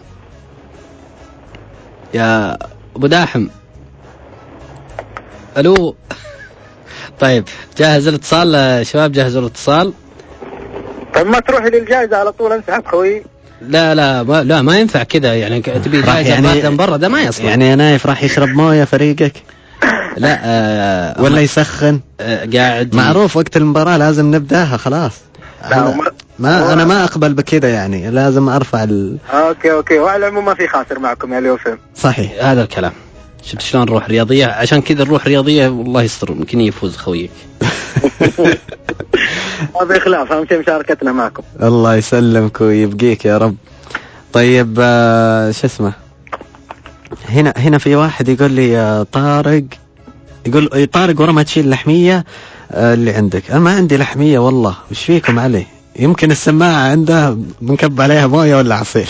C: يا ابو داحم. الو. طيب جاهز الاتصال شباب؟ جاهزوا الاتصال؟
G: طيب ما تروحي للجائزة على طول، انسحب خوي.
C: لا ما ينفع كذا يعني. تبي جائزة يعني من برا، ده ما يصلح
B: يعني. يا نايف راح يشرب مويه فريقك؟
C: لا
B: ولا يسخن؟
C: قاعد
B: معروف وقت المباراة لازم نبداها خلاص. أنا ما أقبل بكذا يعني، لازم أرفع
G: أوكي وعلى العموم ما في خاسر معكم يا اليوفم.
B: صحيح
C: هذا الكلام. شفت شلون الروح رياضية؟ عشان كذا الروح رياضية والله يستر يمكن يفوز خويك.
G: هذا إخلاص، أهم شيء مشاركتنا معكم.
B: الله يسلمك ويبقيك يا رب. طيب شو اسمه، هنا في واحد يقول لي طارق، يقول طارق ورا ما تشيل لحمية اللي عندك. أنا ما عندي لحمية والله، وش فيكم عليه؟ يمكن السماعة عنده بنكب عليها موية ولا عصير.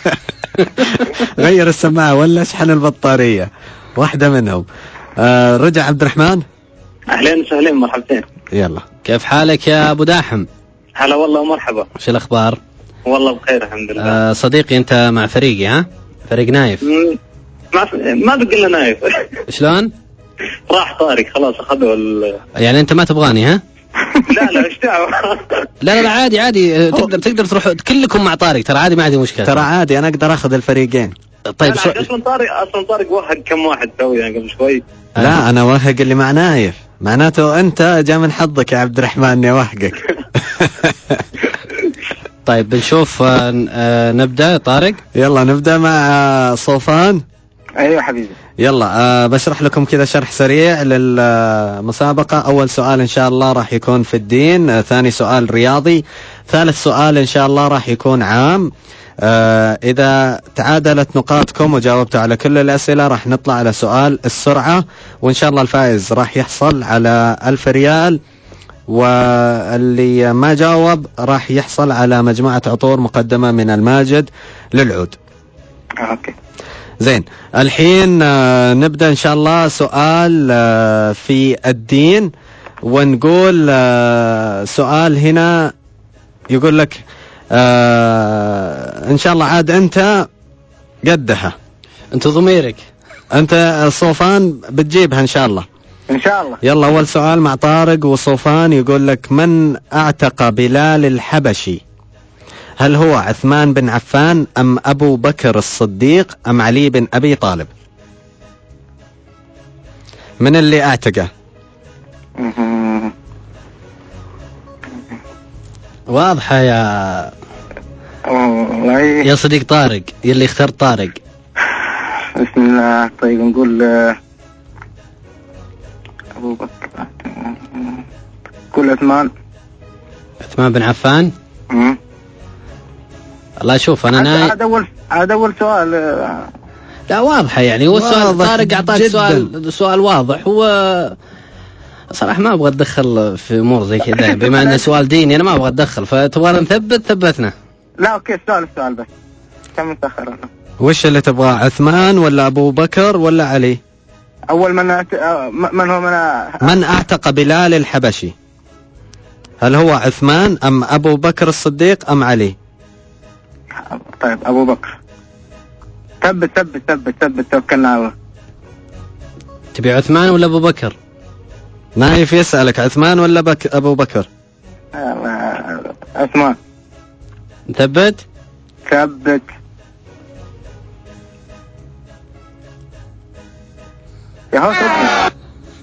B: غير السماعة ولا اشحن البطارية، واحدة منهم. رجع عبد الرحمن.
D: أهلين وسهلين، مرحبتين.
B: يلا،
C: كيف حالك يا أبو داحم؟
D: هلا والله ومرحبا.
C: وش الأخبار؟
D: والله بخير الحمد لله.
C: صديقي أنت مع فريقي، ها؟ فريق نايف.
D: ما بقي لنا نايف.
C: شلون؟
D: راح طارق خلاص، أخذوا
C: يعني أنت ما تبغاني ها؟
D: لا إيش دعوة.
C: لا عادي تقدر تروح كلكم مع طارق، ترى عادي، ما عندي مشكلة.
B: ترى عادي، أنا أقدر أخذ الفريقين.
C: طيب
D: أصلا طارق وهق كم واحد توي يعني قبل شوي.
B: لا أنا وهق اللي مع نايف، معناته أنت جاء من حظك يا عبد الرحمن إني وهقك.
C: طيب بنشوف نبدأ طارق.
B: يلا نبدأ مع صوفان.
G: أيوة حبيبي.
B: يلا بشرح لكم كذا شرح سريع للمسابقة. أول سؤال إن شاء الله راح يكون في الدين، ثاني سؤال رياضي، ثالث سؤال إن شاء الله راح يكون عام. إذا تعادلت نقاطكم وجاوبتوا على كل الأسئلة راح نطلع على سؤال السرعة، وإن شاء الله الفائز راح يحصل على 1000 ريال، واللي ما جاوب راح يحصل على مجموعة عطور مقدمة من الماجد للعود.
G: أوكي
B: زين، الحين نبدأ إن شاء الله سؤال في الدين، ونقول سؤال هنا يقول لك إن شاء الله عاد أنت قدها،
C: أنت ضميرك،
B: أنت صوفان بتجيبها إن شاء الله.
G: إن شاء الله.
B: يلا أول سؤال مع طارق وصوفان، يقول لك من أعتق بلال الحبشي؟ هل هو عثمان بن عفان أم أبو بكر الصديق أم علي بن أبي طالب؟ من اللي أعتقه؟
C: واضحة يا صديق طارق، يلي اخترت طارق.
G: بسم الله. طيب نقول أبو بكر، قول عثمان
C: بن عفان. الله شوف أنا
G: عاد أول سؤال.
C: لا واضحة يعني، هو السؤال طارق أعطاك سؤال واضح. هو صراحة ما أبغى أتدخل في أمور زي كذا، بما أنه سؤال ديني أنا ما أبغى أتدخل، فتبغى ثبتنا.
G: لا أوكي، السؤال بس كم متأخر أنا.
B: وش اللي تبغاه، عثمان ولا أبو بكر ولا علي؟
G: أول من هو
B: من أعتق بلال الحبشي؟ هل هو عثمان أم أبو بكر الصديق أم علي؟
G: طيب أبو بكر. ثبت توكلنا على الله.
C: تبي عثمان ولا أبو بكر؟
B: نايف يسألك عثمان ولا أبو بكر؟
G: عثمان.
C: مثبت؟
G: ثبت. يا هو ثبت.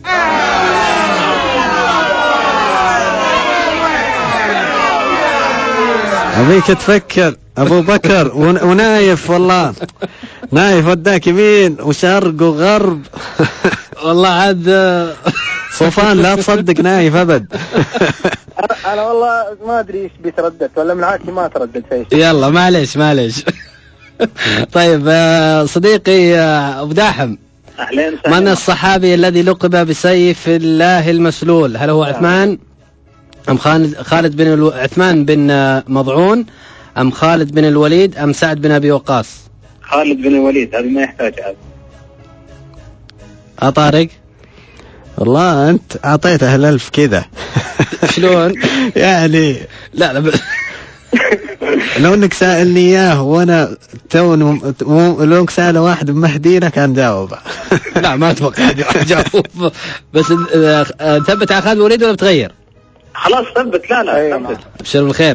B: أبيك تفكر أبو بكر ونايف والله. نايف وداك يمين وشرق وغرب.
C: والله عاد
B: صوفان لا تصدق نايف أبد.
G: أنا والله ما أدري إيش بيتردد ولا من عادتي ما أتردد في شيء.
C: يلا معليش. طيب صديقي أبو داحم،
E: أهلين
C: من الصحابي الذي لقب بسيف الله المسلول؟ هل هو عثمان أم خالد بن عثمان بن مضعون أم خالد بن الوليد أم سعد بن أبي وقاص؟
E: خالد بن الوليد، هذا ما يحتاج هذا.
C: طارق؟
B: والله أنت أعطيته الألف كذا.
C: شلون؟
B: يعني
C: لا
B: لو انك سائلني اياه وانا لو انك سأل واحد بمهدينا كان جاوب.
C: لا ما اتوقع جاوب. بس ثبت على خالد الوليد ولا بتغير؟
E: خلاص ثبت. لا ثبت.
C: ابشر بالخير.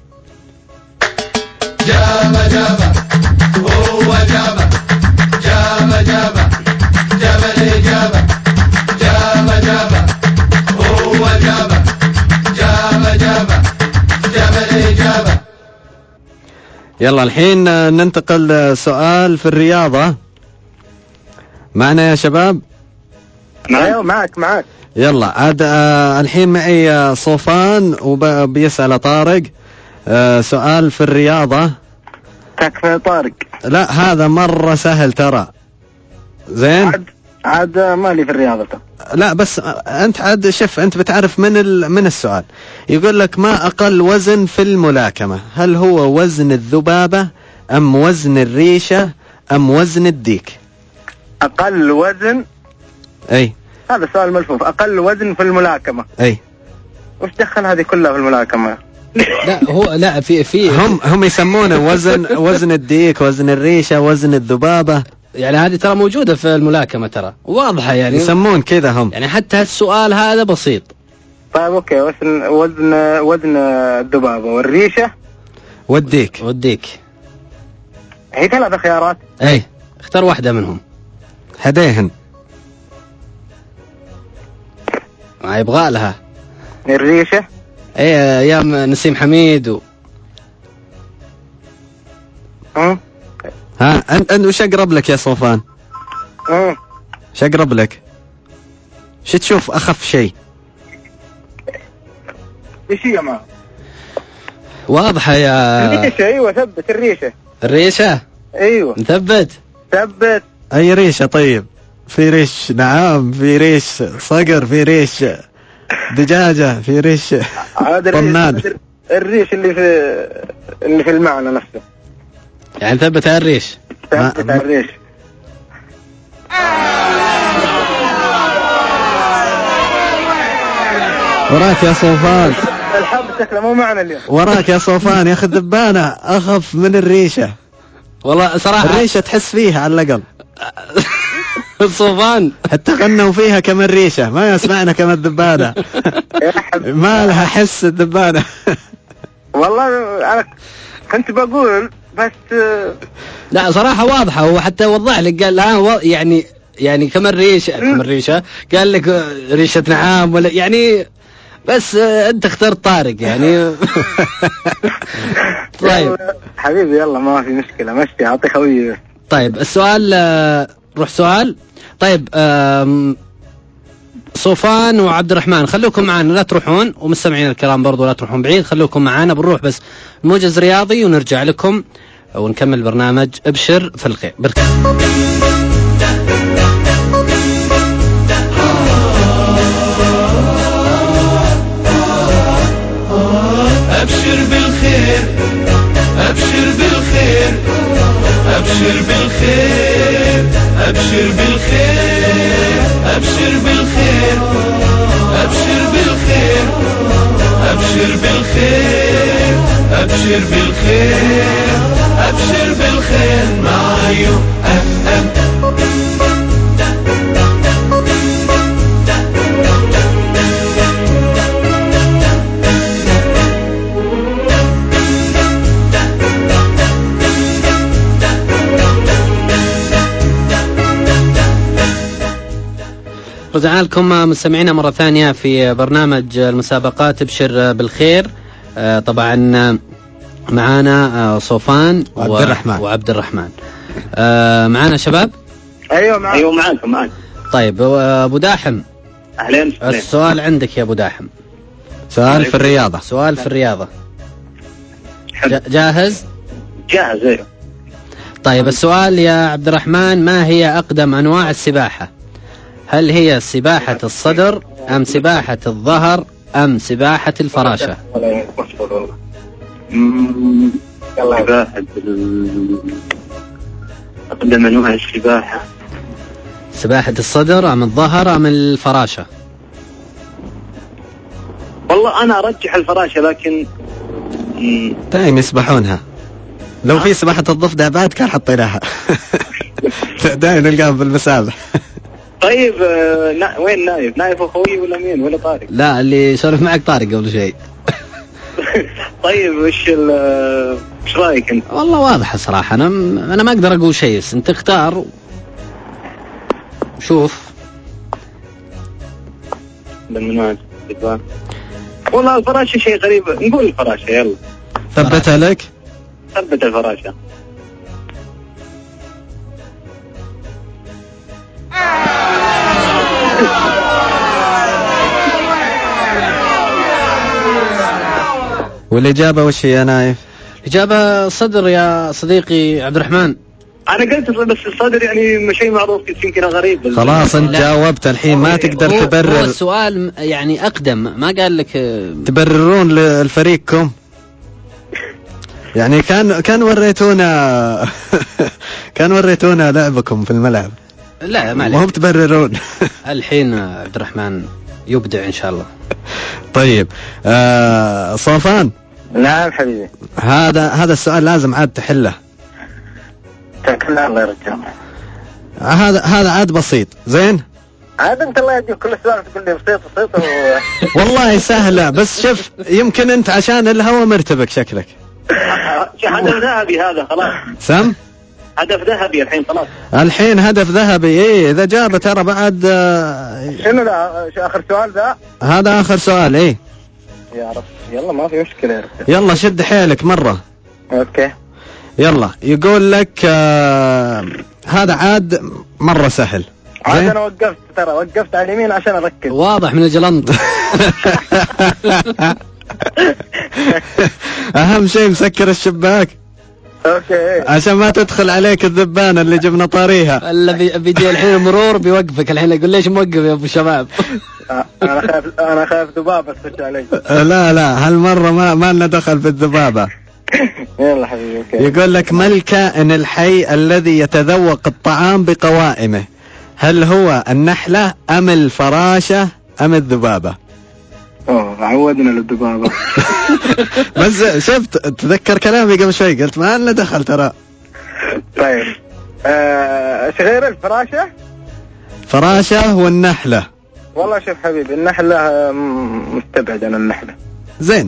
A: جابه هو جابه الإجابة. جابه هو جابه الإجابة.
B: يلا الحين ننتقل سؤال في الرياضة. معنا يا شباب؟
G: أيوة معك.
B: يلا عاد الحين معي صوفان وبيسأل طارق سؤال في الرياضة.
G: تكفى طارق.
B: لا هذا مرة سهل ترى. زين
G: عاد مالي في الرياضة.
B: لا بس أنت عاد شوف، أنت بتعرف من السؤال. يقول لك ما أقل وزن في الملاكمة؟ هل هو وزن الذبابة أم وزن الريشة أم وزن الديك؟
G: أقل وزن.
B: أي
G: هذا سؤال ملفوف. أقل وزن في الملاكمة.
B: أي
G: وش دخل هذه كلها في الملاكمة؟
C: لا في
B: هم يسمونه وزن الديك، وزن الريشة، وزن الذبابة.
C: يعني هذه ترى موجودة في الملاكمة، ترى واضحة يعني
B: يسمون كذا هم.
C: يعني حتى السؤال هذا بسيط.
G: طيب اوكي، وزن الذبابة والريشة
C: والديك.
G: هي 3 خيارات.
C: اي اختار واحدة منهم.
B: هديهن
C: ما يبغى لها
G: الريشة.
C: اي ايام نسيم حميد
B: ها انت وش اقرب لك يا صوفان؟ وش اقرب لك؟ شو تشوف اخف شيء؟
G: ايش هي ما
C: واضحة يا
G: الريشة. ايوه ثبت
C: الريشة.
G: ايوه
C: ثبت.
B: اي ريشة؟ طيب في ريش نعام، في ريش صقر، في ريش دجاجة، في ريش طنان.
G: الريش اللي في المعنى نفسه.
C: يعني ثبت على الريش.
G: ثبت على الريش.
B: وراك يا صوفان.
G: الحب شكله مو معنا اليوم.
B: وراك يا صوفان. ياخذ ذبانة اخف من الريشة
C: والله صراحة.
B: الريشة تحس فيها على الأقل.
C: صوفان
B: حتى غنوا فيها كما الريشة، ما يسمعنا كما الذبانة. ما لها حس الذبانة.
G: والله أنا كنت بقول بس
C: لا صراحة واضحة. هو حتى وضح لك قال لا يعني كما الريشة قال لك ريشة نعام ولا يعني، بس انت اخترت طارق يعني. طيب
G: حبيبي يلا ما في مشكلة، مشي اعطي خويي.
C: طيب السؤال روح سؤال. طيب صوفان وعبد الرحمن خلوكم معنا، لا تروحون، ومستمعين الكرام برضو لا تروحون بعيد، خلوكم معنا. بنروح بس موجز رياضي ونرجع لكم ونكمل برنامج ابشر في الخير.
A: أبشر بالخير أبشر بالخير أبشر بالخير أبشر بالخير أبشر بالخير أبشر بالخير أبشر بالخير أبشر بالخير أبشر بالخير مع يو أف أم.
C: رجعنا لكم مستمعينا مرة ثانية في برنامج المسابقات ابشر بالخير. طبعا معانا صوفان وعبد الرحمن. معانا شباب.
E: ايوه معاكم.
C: طيب ابو داحم،
E: اهلين.
C: السؤال عندك يا ابو داحم.
B: سؤال في الرياضة.
E: جاهز. ايوه.
C: طيب السؤال يا عبد الرحمن، ما هي أقدم أنواع السباحة؟ هل هي سباحة الصدر أم سباحة الظهر أم سباحة الفراشة؟
E: أقدم أنواع السباحة،
C: سباحة الصدر أم الظهر أم الفراشة؟
E: والله أنا أرجح الفراشة، لكن
B: دائما يسبحونها. لو في سباحة الضفدع بعد كان حطيناها. دائما نلقاهم بالمسابح.
E: طيب وين نايف أخوي ولا مين ولا طارق؟
C: لا، اللي سولف معك طارق قبل شيء.
E: طيب وش رايك انت؟
C: والله واضح صراحة، انا ما اقدر اقول شيء، بس انت اختار شوف.
E: والله الفراشة شيء غريب، نقول الفراشة. يلا
B: ثبتها لك.
E: ثبت الفراشة.
B: والإجابة وش هي يا نايف؟
C: الإجابة صدر يا صديقي عبد الرحمن.
E: أنا قلت بس الصدر يعني شيء معروف، يمكن غريب.
B: خلاص أنت جاوبت الحين، ما تقدر تبرر.
C: هو السؤال يعني أقدم، ما قال لك
B: تبررون لفريقكم. يعني كان وريتونا كان وريتونا لعبكم في الملعب.
C: لا ما
B: هم تبررون.
C: الحين عبد الرحمن يبدع إن شاء الله.
B: طيب صوفان.
G: نعم حبيبي.
B: هذا السؤال لازم عاد تحله.
G: تكلم الله يا رجال.
B: هذا عاد بسيط. زين
G: عاد انت الله يهديك، كل سؤال تقول لي بسيط
B: والله سهلة، بس شوف يمكن انت عشان الهوى مرتبك شكلك.
E: هدف ذهبي هذا خلاص.
B: سم
E: هدف ذهبي الحين خلاص.
B: الحين هدف ذهبي. ايه اذا جاب ترى بعد.
G: شنو ذا اخر سؤال ذا؟
B: هذا اخر سؤال. ايه
G: يا رب. يلا ما في مشكلة يا رب.
B: يلا شد حيلك مرة.
G: اوكي
B: يلا. يقول لك هذا عاد مرة سهل.
G: عاد انا وقفت على اليمين عشان اركز.
C: واضح من الجلنط.
B: اهم شيء مسكر الشباك.
G: اوكي
B: عشان ما تدخل عليك الذبانة اللي جبنا طاريها.
C: اللي بيجي الحين المرور بيوقفك الحين، يقول ليش موقف يا ابو شباب؟
G: انا خايف ذبابة تخش علي.
B: لا هالمرة ما لنا دخل في الذبابة.
G: يلا حبيبي. اوكي.
B: يقول لك ما الكائن الحي الذي يتذوق الطعام بقوائمه؟ هل هو النحلة أم الفراشة أم الذبابة؟
G: عودنا للذبابة.
B: بس شفت تذكر كلامي قبل شوي، قلت ما لنا دخل ترى.
G: طيب غير الفراشة؟
B: فراشة والنحلة.
G: والله شوف حبيبي، النحلة مستبعد عن النحلة.
B: زين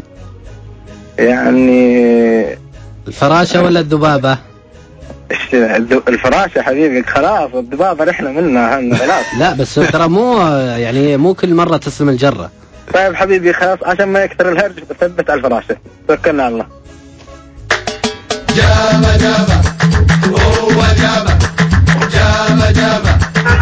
G: يعني
C: الفراشة ولا الذبابة؟
G: الفراشة حبيبي خلاص، الذبابة رحنا منها خلاص.
C: لا بس ترى مو كل مرة تسلم الجرة.
G: طيب حبيبي خلاص، عشان ما يكثر الهرج بثبت على الفراشة. توكلنا على الله.
A: جابه هو جابه الإجابة.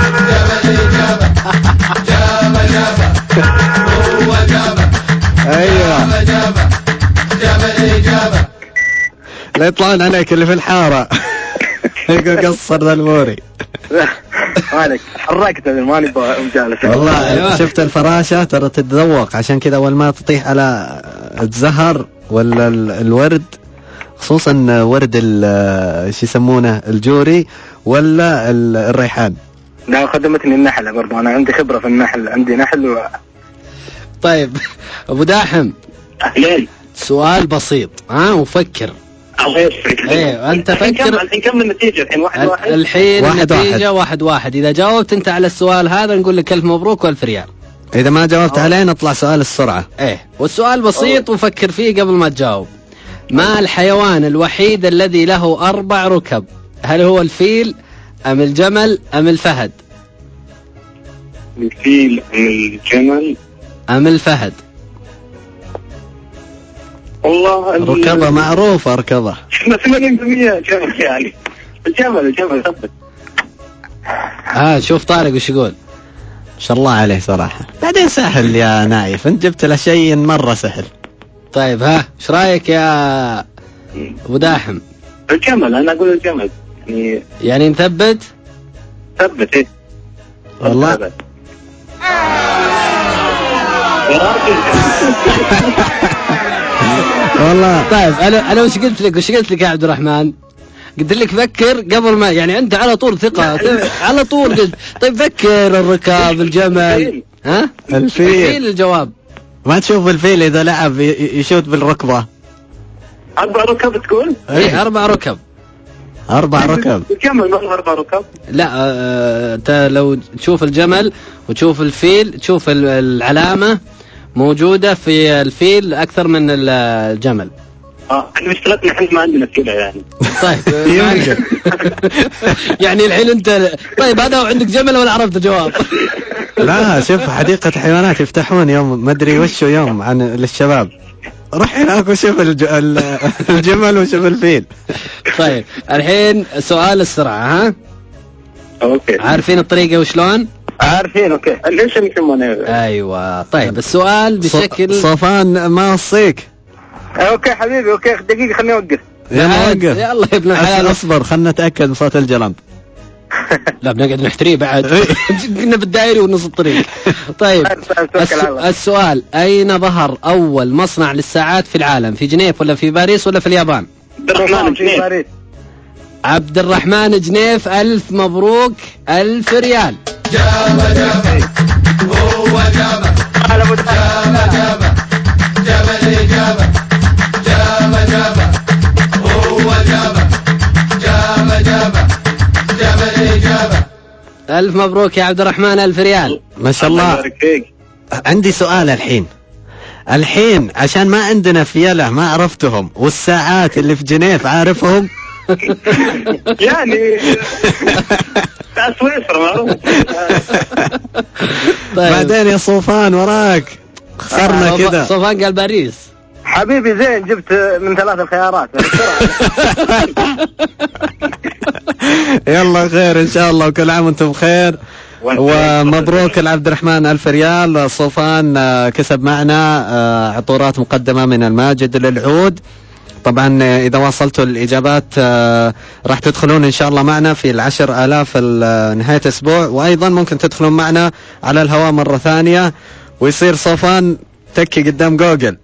A: جابه هو جابه.
B: ايوه
A: جاب الإجابة.
B: لا يطلعون عليك اللي في الحارة. يقول قصر ذا الموري.
G: مالك حركت ماني مجالس.
B: والله شفت الفراشة ترى تتذوق، عشان كذا أول ما تطيح على الزهر ولا الورد، خصوصا ورد شو يسمونه الجوري ولا الريحان.
G: لا خدمتني النحلة برضو، أنا عندي خبرة في النحل، عندي نحل
C: طيب أبو داحم.
E: أهلين.
C: سؤال بسيط وفكر. ايه انت فكر.
E: الحين كم النتيجة؟ الحين 1-1.
C: الحين النتيجة 1-1. اذا جاوبت انت على السؤال هذا نقول لك 1000 مبروك و1000 ريال.
B: اذا ما جاوبت عليه نطلع سؤال السرعة.
C: ايه والسؤال بسيط وفكر فيه قبل ما تجاوب. ما الحيوان الوحيد الذي له 4 ركب؟ هل هو الفيل ام الجمل ام الفهد؟
D: الفيل أم الجمل؟
C: أم الفهد؟
D: والله
B: ركبة معروفة ركبة.
D: 80% جمل يعني. الجمل ثبت.
C: شوف طارق وش يقول.
B: ما شاء الله عليه صراحة. بعدين سهل يا نايف، انت جبت له شيء مرة سهل.
C: طيب ايش رايك يا ابو داحم؟
D: الجمل، انا اقول الجمل
C: يعني نثبت؟
D: ثبت ايه
B: والله
D: يا راجل.
B: والله.
C: طيب انا وش قلت لك يا عبد الرحمن؟ قلت لك فكر قبل ما، يعني انت على طول ثقة على طول قلت طيب فكر. الركاب، الجمل، ها الفيل الجواب.
B: ما تشوف الفيل إذا لعب يشوت بالركبة.
D: 4 ركب تقول؟
C: ايه 4 ركب.
B: 4 ركب.
D: الجمل ما له 4 ركب.
C: لا انت لو تشوف الجمل وتشوف الفيل تشوف العلامة موجودة في الفيل أكثر من الجمل.
D: احنا مشكلتنا احنا ما عندنا كذا يعني.
C: طيب يعني الحين انت طيب هذا عندك جمل ولا عرفت الجواب؟
B: لا شوف حديقة حيوانات يفتحون يوم ما ادري وشو يوم عن للشباب، روح هناك وشوف الجمل وشوف الفيل.
C: طيب الحين سؤال السرعة. ها
D: اوكي
C: عارفين الطريقة وشلون؟
D: عارفين. اوكي ليش يسمونه؟
C: ايوه طيب السؤال بشكل
B: صفان ما اوصيك.
G: اوكي حبيبي، اوكي دقيقة خليني اوقف.
B: يلا وقف.
C: يلا يا ابن الحلال
B: اصبر خلنا نتأكد من صوت الجلمب.
C: لا بنقعد نحتريه بعد. قلنا بالدائري ونص الطريق. طيب السؤال أين ظهر أول مصنع للساعات في العالم؟ في جنيف ولا في باريس ولا في اليابان؟
D: عبد الرحمن جنيف.
C: عبد الرحمن جنيف. 1000 مبروك، 1000 ريال.
A: جابه هو جابه جابه الإجابة. جابه هو جابه الإجابة.
C: 1000 مبروك يا عبد الرحمن، 1000 ريال.
B: ما شاء الله. عندي سؤال الحين عشان ما عندنا فيلة ما عرفتهم، والساعات اللي في جنيف عارفهم.
D: يعني سويسرا معروف.
C: طيب.
B: بعدين يا صوفان وراك خسرنا كذا.
C: صوفان قال باريس.
G: حبيبي زين جبت من 3 الخيارات.
B: يلا خير ان شاء الله وكل عام وانتم بخير، ومبروك لعبد الرحمن 1000 ريال. صوفان كسب معنا عطورات مقدمة من الماجد للعود. طبعا إذا واصلتوا الإجابات راح تدخلون إن شاء الله معنا في 10,000 نهاية أسبوع، وأيضا ممكن تدخلون معنا على الهواء مرة ثانية ويصير صوفان تكي قدام جوجل.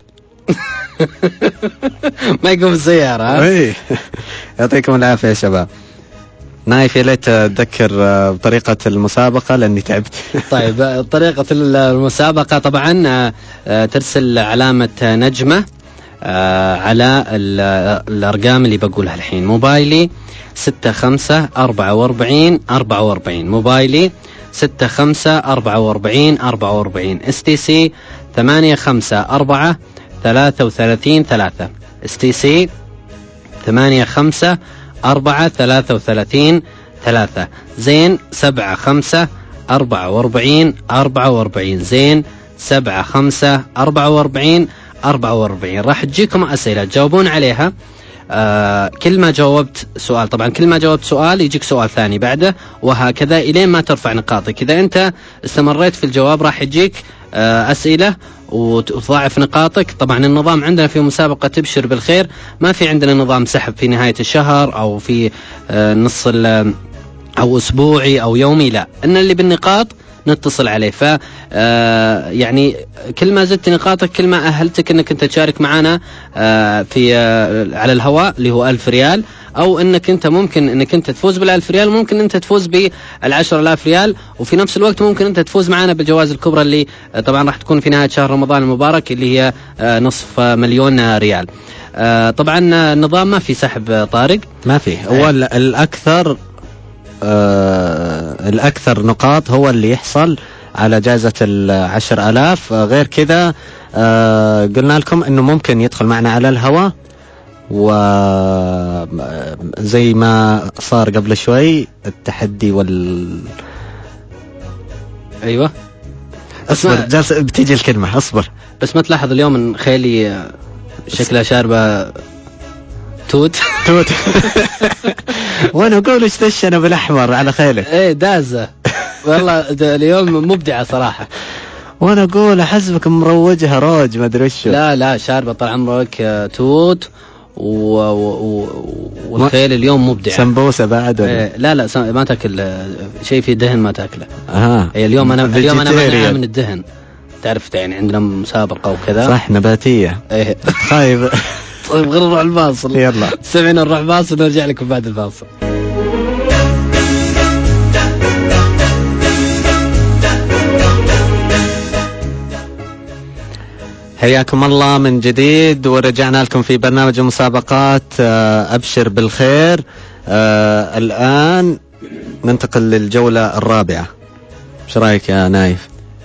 C: ما يقوم السيارة.
B: اي يعطيكم العافية يا شباب. نايف يا ليت أتذكر بطريقة المسابقة لأني تعبت.
C: طيب طريقة المسابقة طبعا ترسل علامة نجمة على الأرقام اللي بقولها الحين. موبايلي 654444. موبايلي 654444. STC 85433. STC 85433. زين 754444. زين 754444. راح تجيكم أسئلة تجاوبون عليها. كل ما جاوبت سؤال، طبعا كل ما جاوبت سؤال يجيك سؤال ثاني بعده، وهكذا إلين ما ترفع نقاطك. إذا أنت استمريت في الجواب راح يجيك أسئلة وتضاعف نقاطك. طبعا النظام عندنا في مسابقة تبشر بالخير ما في عندنا نظام سحب في نهاية الشهر أو في نص أو أسبوعي أو يومي، لا، إن اللي بالنقاط نتصل عليه. ف يعني كل ما زدت نقاطك كل ما أهلتك أنك أنت تشارك معنا في على الهواء اللي هو 1000 ريال، أو أنك أنت ممكن أنك أنت تفوز بال1000 ريال، ممكن أنت تفوز بال10,000 ريال، وفي نفس الوقت ممكن أنت تفوز معنا بالجوائز الكبرى اللي طبعا راح تكون في نهاية شهر رمضان المبارك اللي هي 500,000 ريال. طبعا النظام ما في سحب طارق،
B: ما في. هو الأكثر نقاط هو اللي يحصل على جائزة 10,000. غير كذا قلنا لكم أنه ممكن يدخل معنا على الهواء، وزي ما صار قبل شوي التحدي
C: ايوه
B: اصبر
C: ما-
B: جالس بتيجي الكلمة، اصبر.
C: بس ما تلاحظ اليوم ان خيلي شكلها شاربة توت.
B: توت. وانا اقول ايش دشنا بالاحمر على خيلك،
C: ايه دازة والله اليوم مبدعة صراحة.
B: وانا اقول احسبك مروجها روج ما ادري وشو.
C: لا شاربة طال عمرك توت والخيل اليوم مبدعة.
B: سمبوسة بعد ولا؟
C: إيه لا ما تاكل شيء فيه دهن ما تاكله. إيه اليوم انا منع من الدهن، تعرف يعني عندنا مسابقة وكذا.
B: صح نباتية.
C: ايه
B: طيب.
C: طيب غير نروح الفاصل.
B: يلا
C: سمعنا نروح الفاصل ونرجع لكم بعد الفاصل.
B: حياكم الله من جديد، ورجعنا لكم في برنامج مسابقات أبشر بالخير. الآن ننتقل للجولة الرابعة. ايش رايك يا نايف؟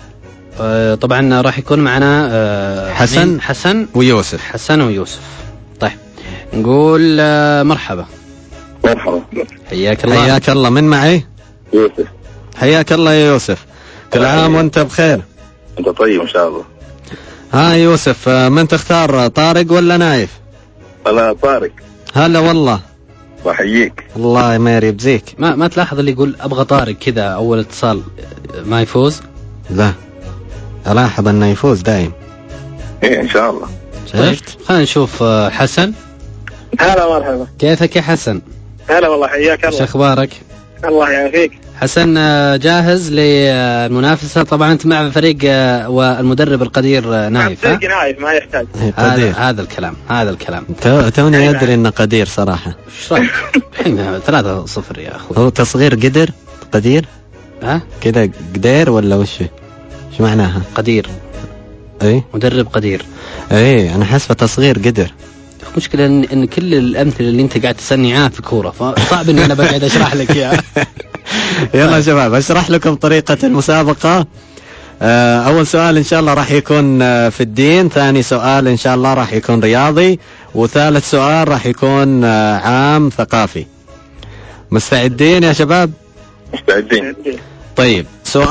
C: طبعا راح يكون معنا حسن
B: ويوسف.
C: حسن ويوسف. طيب نقول مرحبا.
H: مرحبا.
C: حياك الله.
B: حياك الله. من معي؟
H: يوسف.
B: حياك الله يا يوسف، كل عام وانت بخير.
H: انت طيب ان شاء الله.
B: ها يوسف، من تختار، طارق ولا نايف؟
H: انا طارق.
B: هلا والله.
H: بحييك.
B: الله ما يبزيك.
C: ما تلاحظ اللي يقول ابغى طارق كذا اول اتصال ما يفوز؟
B: لا الاحظ انه يفوز دايم.
H: ايه ان شاء الله.
B: شفت؟
C: خلينا نشوف حسن.
E: هلا مرحبا.
C: كيفك يا حسن؟
E: هلا والله حياك
C: ايش
E: الله.
C: اخبارك؟
E: الله يعافيك.
C: حسن جاهز للمنافسة؟ طبعا انت مع فريق والمدرب القدير نايف.
E: فريق نايف ما يحتاج.
C: هذا الكلام.
B: توني ادري انه قدير صراحة.
C: ايش رايك؟ الحين 3-0 يا اخوي.
B: هو تصغير قدير
C: ها
B: كذا قدير ولا وش معناها؟
C: قدير.
B: اي
C: مدرب قدير.
B: اي انا حاسبه تصغير قدر.
C: مشكلة إن كل الأمثلة اللي أنت قاعد تسألني عنها في كورة، فصعب إني أنا بقعد أشرح لك إياها.
B: يلا شباب أشرح لكم طريقة المسابقة. أول سؤال إن شاء الله راح يكون في الدين، ثاني سؤال إن شاء الله راح يكون رياضي، وثالث سؤال راح يكون عام ثقافي. مستعدين يا شباب؟
H: مستعدين.
B: طيب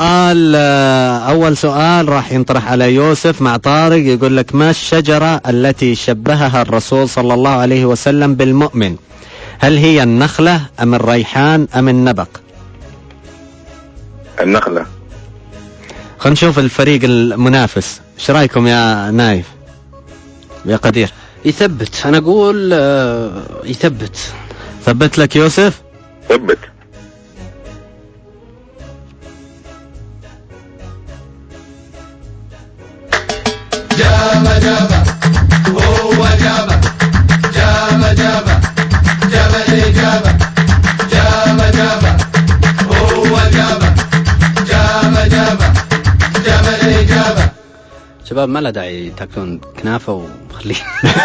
B: أول سؤال راح ينطرح على يوسف مع طارق. يقول لك ما الشجرة التي شبهها الرسول صلى الله عليه وسلم بالمؤمن؟ هل هي النخلة أم الريحان أم النبق؟
H: النخلة.
B: خلينا نشوف الفريق المنافس، ايش رايكم يا نايف يا قدير؟
C: يثبت، أنا أقول يثبت.
B: ثبت لك يوسف؟
H: ثبت.
A: جابه هو جابه جابه الإجابة جابه هو جابه الإجابة.
C: شباب ما له داعي تاكلون كنافة وخليه.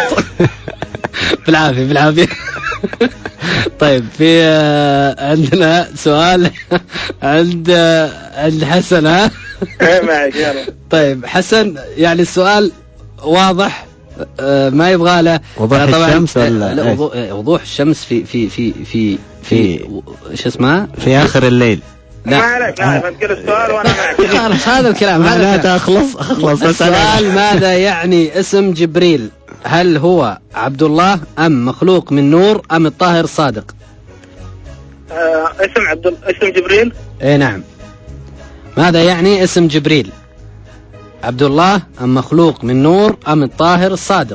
C: بالعافية. طيب في عندنا سؤال عند حسن. ها
E: معك يلا.
C: طيب حسن، يعني السؤال واضح، ما يبغى له
B: وضوح الشمس ولا
C: وضوح الشمس في ايش اسمها
B: في آخر الليل.
E: ما عليك لا تقول السؤال وانا معك.
C: خلاص هذا الكلام.
B: معناته اخلص
C: السؤال ماذا يعني اسم جبريل؟ هل هو عبد الله أم مخلوق من نور أم الطاهر الصادق؟
E: اسم جبريل.
C: اي نعم. ماذا يعني اسم جبريل؟ عبد الله أم مخلوق من نور أم الطاهر الصادق؟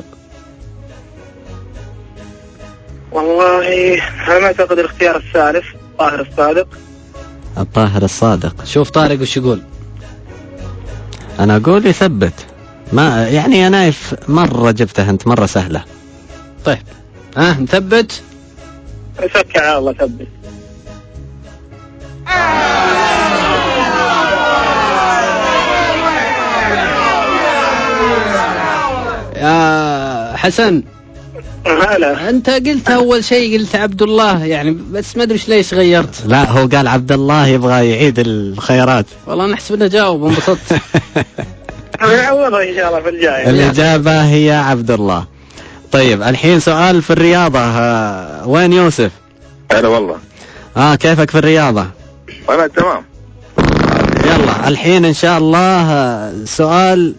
E: والله أنا ما أعتقد الاختيار الثالث، الطاهر الصادق.
B: الطاهر الصادق.
C: شوف طارق وش يقول.
B: أنا أقول يثبت. ما يعني يا نايف مرة جبتها أنت، مرة سهلة.
C: طيب نثبت.
E: سكع على الله ثبت.
C: يا حسن
E: هلا.
C: أنت قلت أول شيء قلت عبد الله يعني، بس ما أدري ليش غيرت.
B: لا هو قال عبد الله، يبغى يعيد الخيارات.
C: والله نحسب إنه جاوب وانبسطت.
E: نعوضها إن شاء الله في الجاي.
B: الإجابة هي عبد الله. طيب الحين سؤال في الرياضة. وين يوسف؟
H: هلا والله.
B: كيفك في الرياضة؟
H: أنا تمام.
B: يلا يلا الحين إن شاء الله سؤال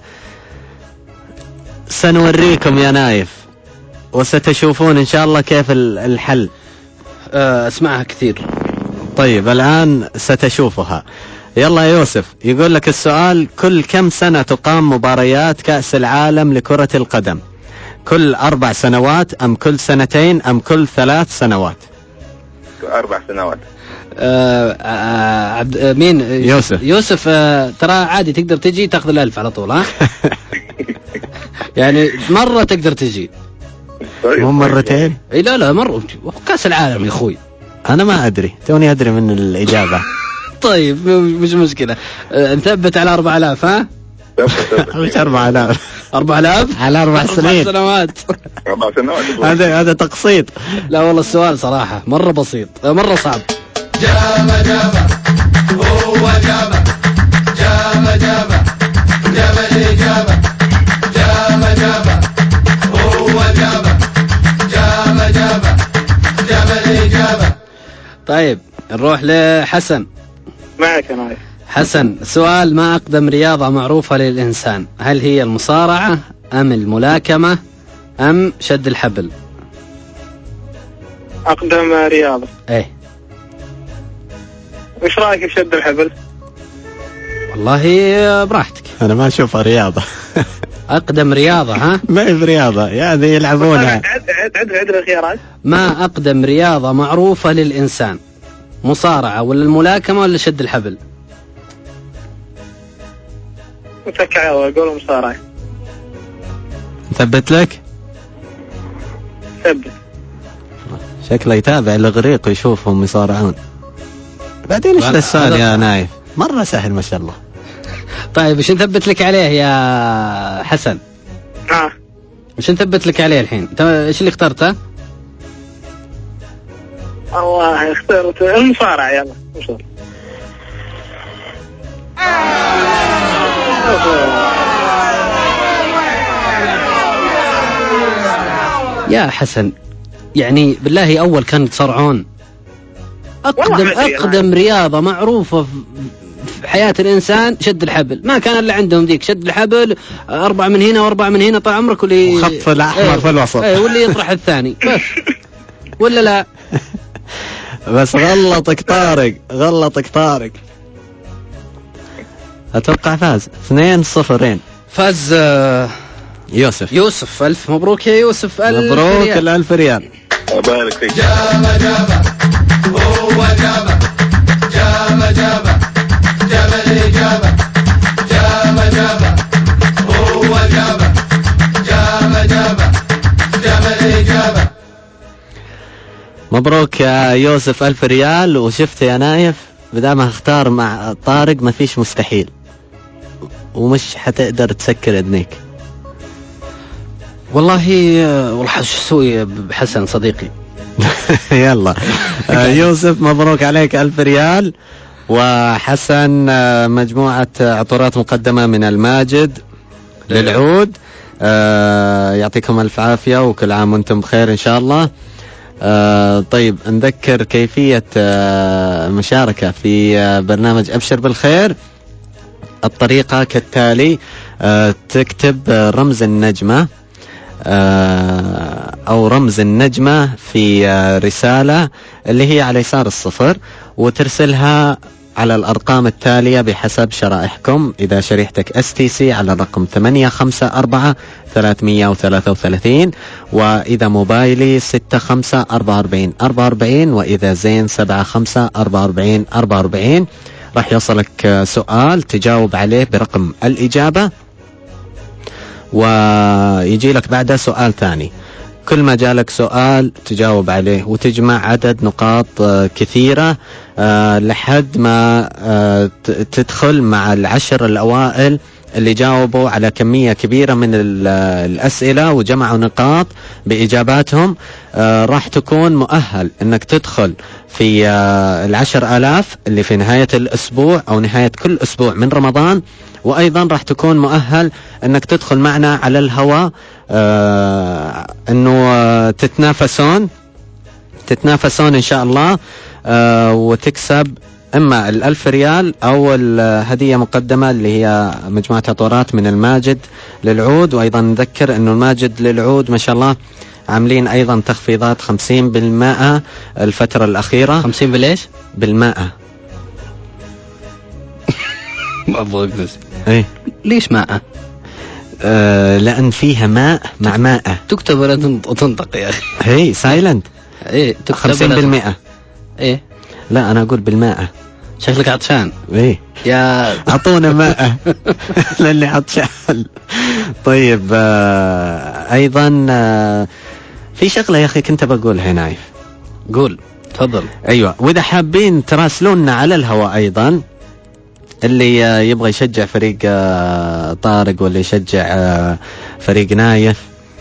B: سنوريكم يا نايف وستشوفون إن شاء الله كيف الحل.
C: اسمعها كثير.
B: طيب الآن ستشوفها. يلا يا يوسف، يقول لك السؤال: كل كم سنة تقام مباريات كأس العالم لكرة القدم؟ كل 4 سنوات أم كل 2 أم كل 3 سنوات؟
H: 4 سنوات.
C: مين؟
B: يوسف.
C: ترى عادي تقدر تجي تاخذ ال1000 على طول، ها؟ يعني مرة تقدر تجي.
B: مو مرتين؟
C: اي لا مرة. كأس العالم يا اخوي.
B: انا ما ادري، توني ادري من الاجابة.
C: طيب مش مشكلة. نثبت على 4000، ها؟
B: مش 4000.
C: 4000
B: على 4 سنين.
H: 4 سنوات.
B: هذا تقسيط.
C: لا والله السؤال صراحة مرة بسيط، مرة صعب.
A: جابه جابه هو جابه جاب الإجابة. جابه هو جاب الإجابة.
C: طيب نروح لحسن.
G: معك أنا.
C: حسن، سؤال: ما أقدم رياضة معروفة للإنسان؟ هل هي المصارعة أم الملاكمة أم شد الحبل؟
G: أقدم رياضة.
C: إيه.
G: وش رأيك في شد الحبل؟
C: والله براحتك.
B: أنا ما أشوفها رياضة.
C: أقدم رياضة، ها؟
B: ما هي برياضة، يعني يلعبونها.
G: عد الخيارات.
C: ما أقدم رياضة معروفة للإنسان؟ مصارعة ولا الملاكمة ولا شد الحبل؟
G: متكع أقول مصارعة.
B: ثبت لك؟
G: ثبت.
B: شكله يتابع الإغريق ويشوفهم يصارعون. بعدين إيش السؤال يا نايف؟ مرة سهل ما شاء الله.
C: طيب إيش نثبت لك عليه يا حسن؟ إيش نثبت لك عليه الحين؟ إيش اللي اخترته؟
G: والله اخترت المصارعة. يلا مصارعة.
C: يا حسن يعني بالله أول كانوا يتصارعون. أقدم رياضة معروفة في حياة الإنسان شد الحبل. ما كان إلا عندهم ذيك شد الحبل 4 من هنا و4 من هنا طال عمرك، واللي
B: وخط الأحمر في الوسط،
C: واللي يطرح الثاني بس. ولا لا؟
B: بس غلطك طارق. أتوقع فاز 2-0.
C: فاز يوسف. ألف مبروك يا يوسف.
B: مبروك 1000 ريال.
H: أبارك فيك.
A: جابه هو جاب الإجابة. جابه هو جاب الإجابة.
B: مبروك يا يوسف 1000 ريال. وشفت يا نايف، بدام اختار مع طارق ما فيش مستحيل، ومش حتقدر تسكر اذنيك.
C: والله شو اسوي بحسن صديقي.
B: يلا يوسف مبروك عليك 1000 ريال. وحسن مجموعة عطورات مقدمة من الماجد للعود. يعطيكم ألف عافية وكل عام وانتم بخير إن شاء الله. طيب نذكر كيفية مشاركة في برنامج أبشر بالخير. الطريقة كالتالي: تكتب رمز النجمة أو رمز النجمة في رسالة اللي هي على يسار 0، وترسلها على الأرقام التالية بحسب شرائحكم. إذا شريحتك STC على الرقم 854-333، وإذا موبايلي 654444، وإذا زين 754444. راح يوصلك سؤال تجاوب عليه برقم الإجابة، ويجي لك بعده سؤال ثاني. كل ما جالك سؤال تجاوب عليه وتجمع عدد نقاط كثيرة لحد ما تدخل مع 10 الأوائل اللي جاوبوا على كمية كبيرة من الأسئلة وجمعوا نقاط بإجاباتهم. راح تكون مؤهل أنك تدخل في 10,000 اللي في نهاية الأسبوع أو نهاية كل أسبوع من رمضان. وأيضا راح تكون مؤهل أنك تدخل معنا على الهواء، أنه تتنافسون إن شاء الله، وتكسب إما 1000 ريال أو الهدية مقدمة اللي هي مجموعة عطورات من الماجد للعود. وأيضا نذكر أنه الماجد للعود ما شاء الله عاملين أيضا تخفيضات 50% الفترة الأخيرة.
C: 50 بالإيش؟
B: بالمائة.
C: ما أبغى
B: إيه
C: ليش ماء؟
B: لأن فيها ماء مع ماء.
C: تكتب ولا تنطق يا أخي؟
B: هي سايلنت.
C: إيه
B: 50%.
C: إيه
B: لا أنا أقول بالماء.
C: شكلك عطشان.
B: إيه
C: يا
B: أعطونا ماء لأني عطشان. طيب أيضا في شغلة يا أخي كنت بقولها نايف.
C: قول تفضل.
B: أيوة، وإذا حابين تراسلوننا على الهواء أيضا، اللي يبغى يشجع فريق طارق ولا يشجع فريق نايف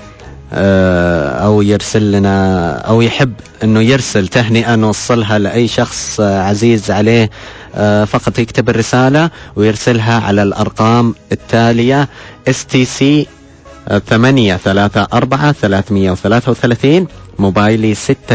B: أو يرسل لنا أو يحب أنه يرسل تهنئة نوصلها لأي شخص عزيز عليه، فقط يكتب الرسالة ويرسلها على الأرقام التالية: STC 834-333، موبايلي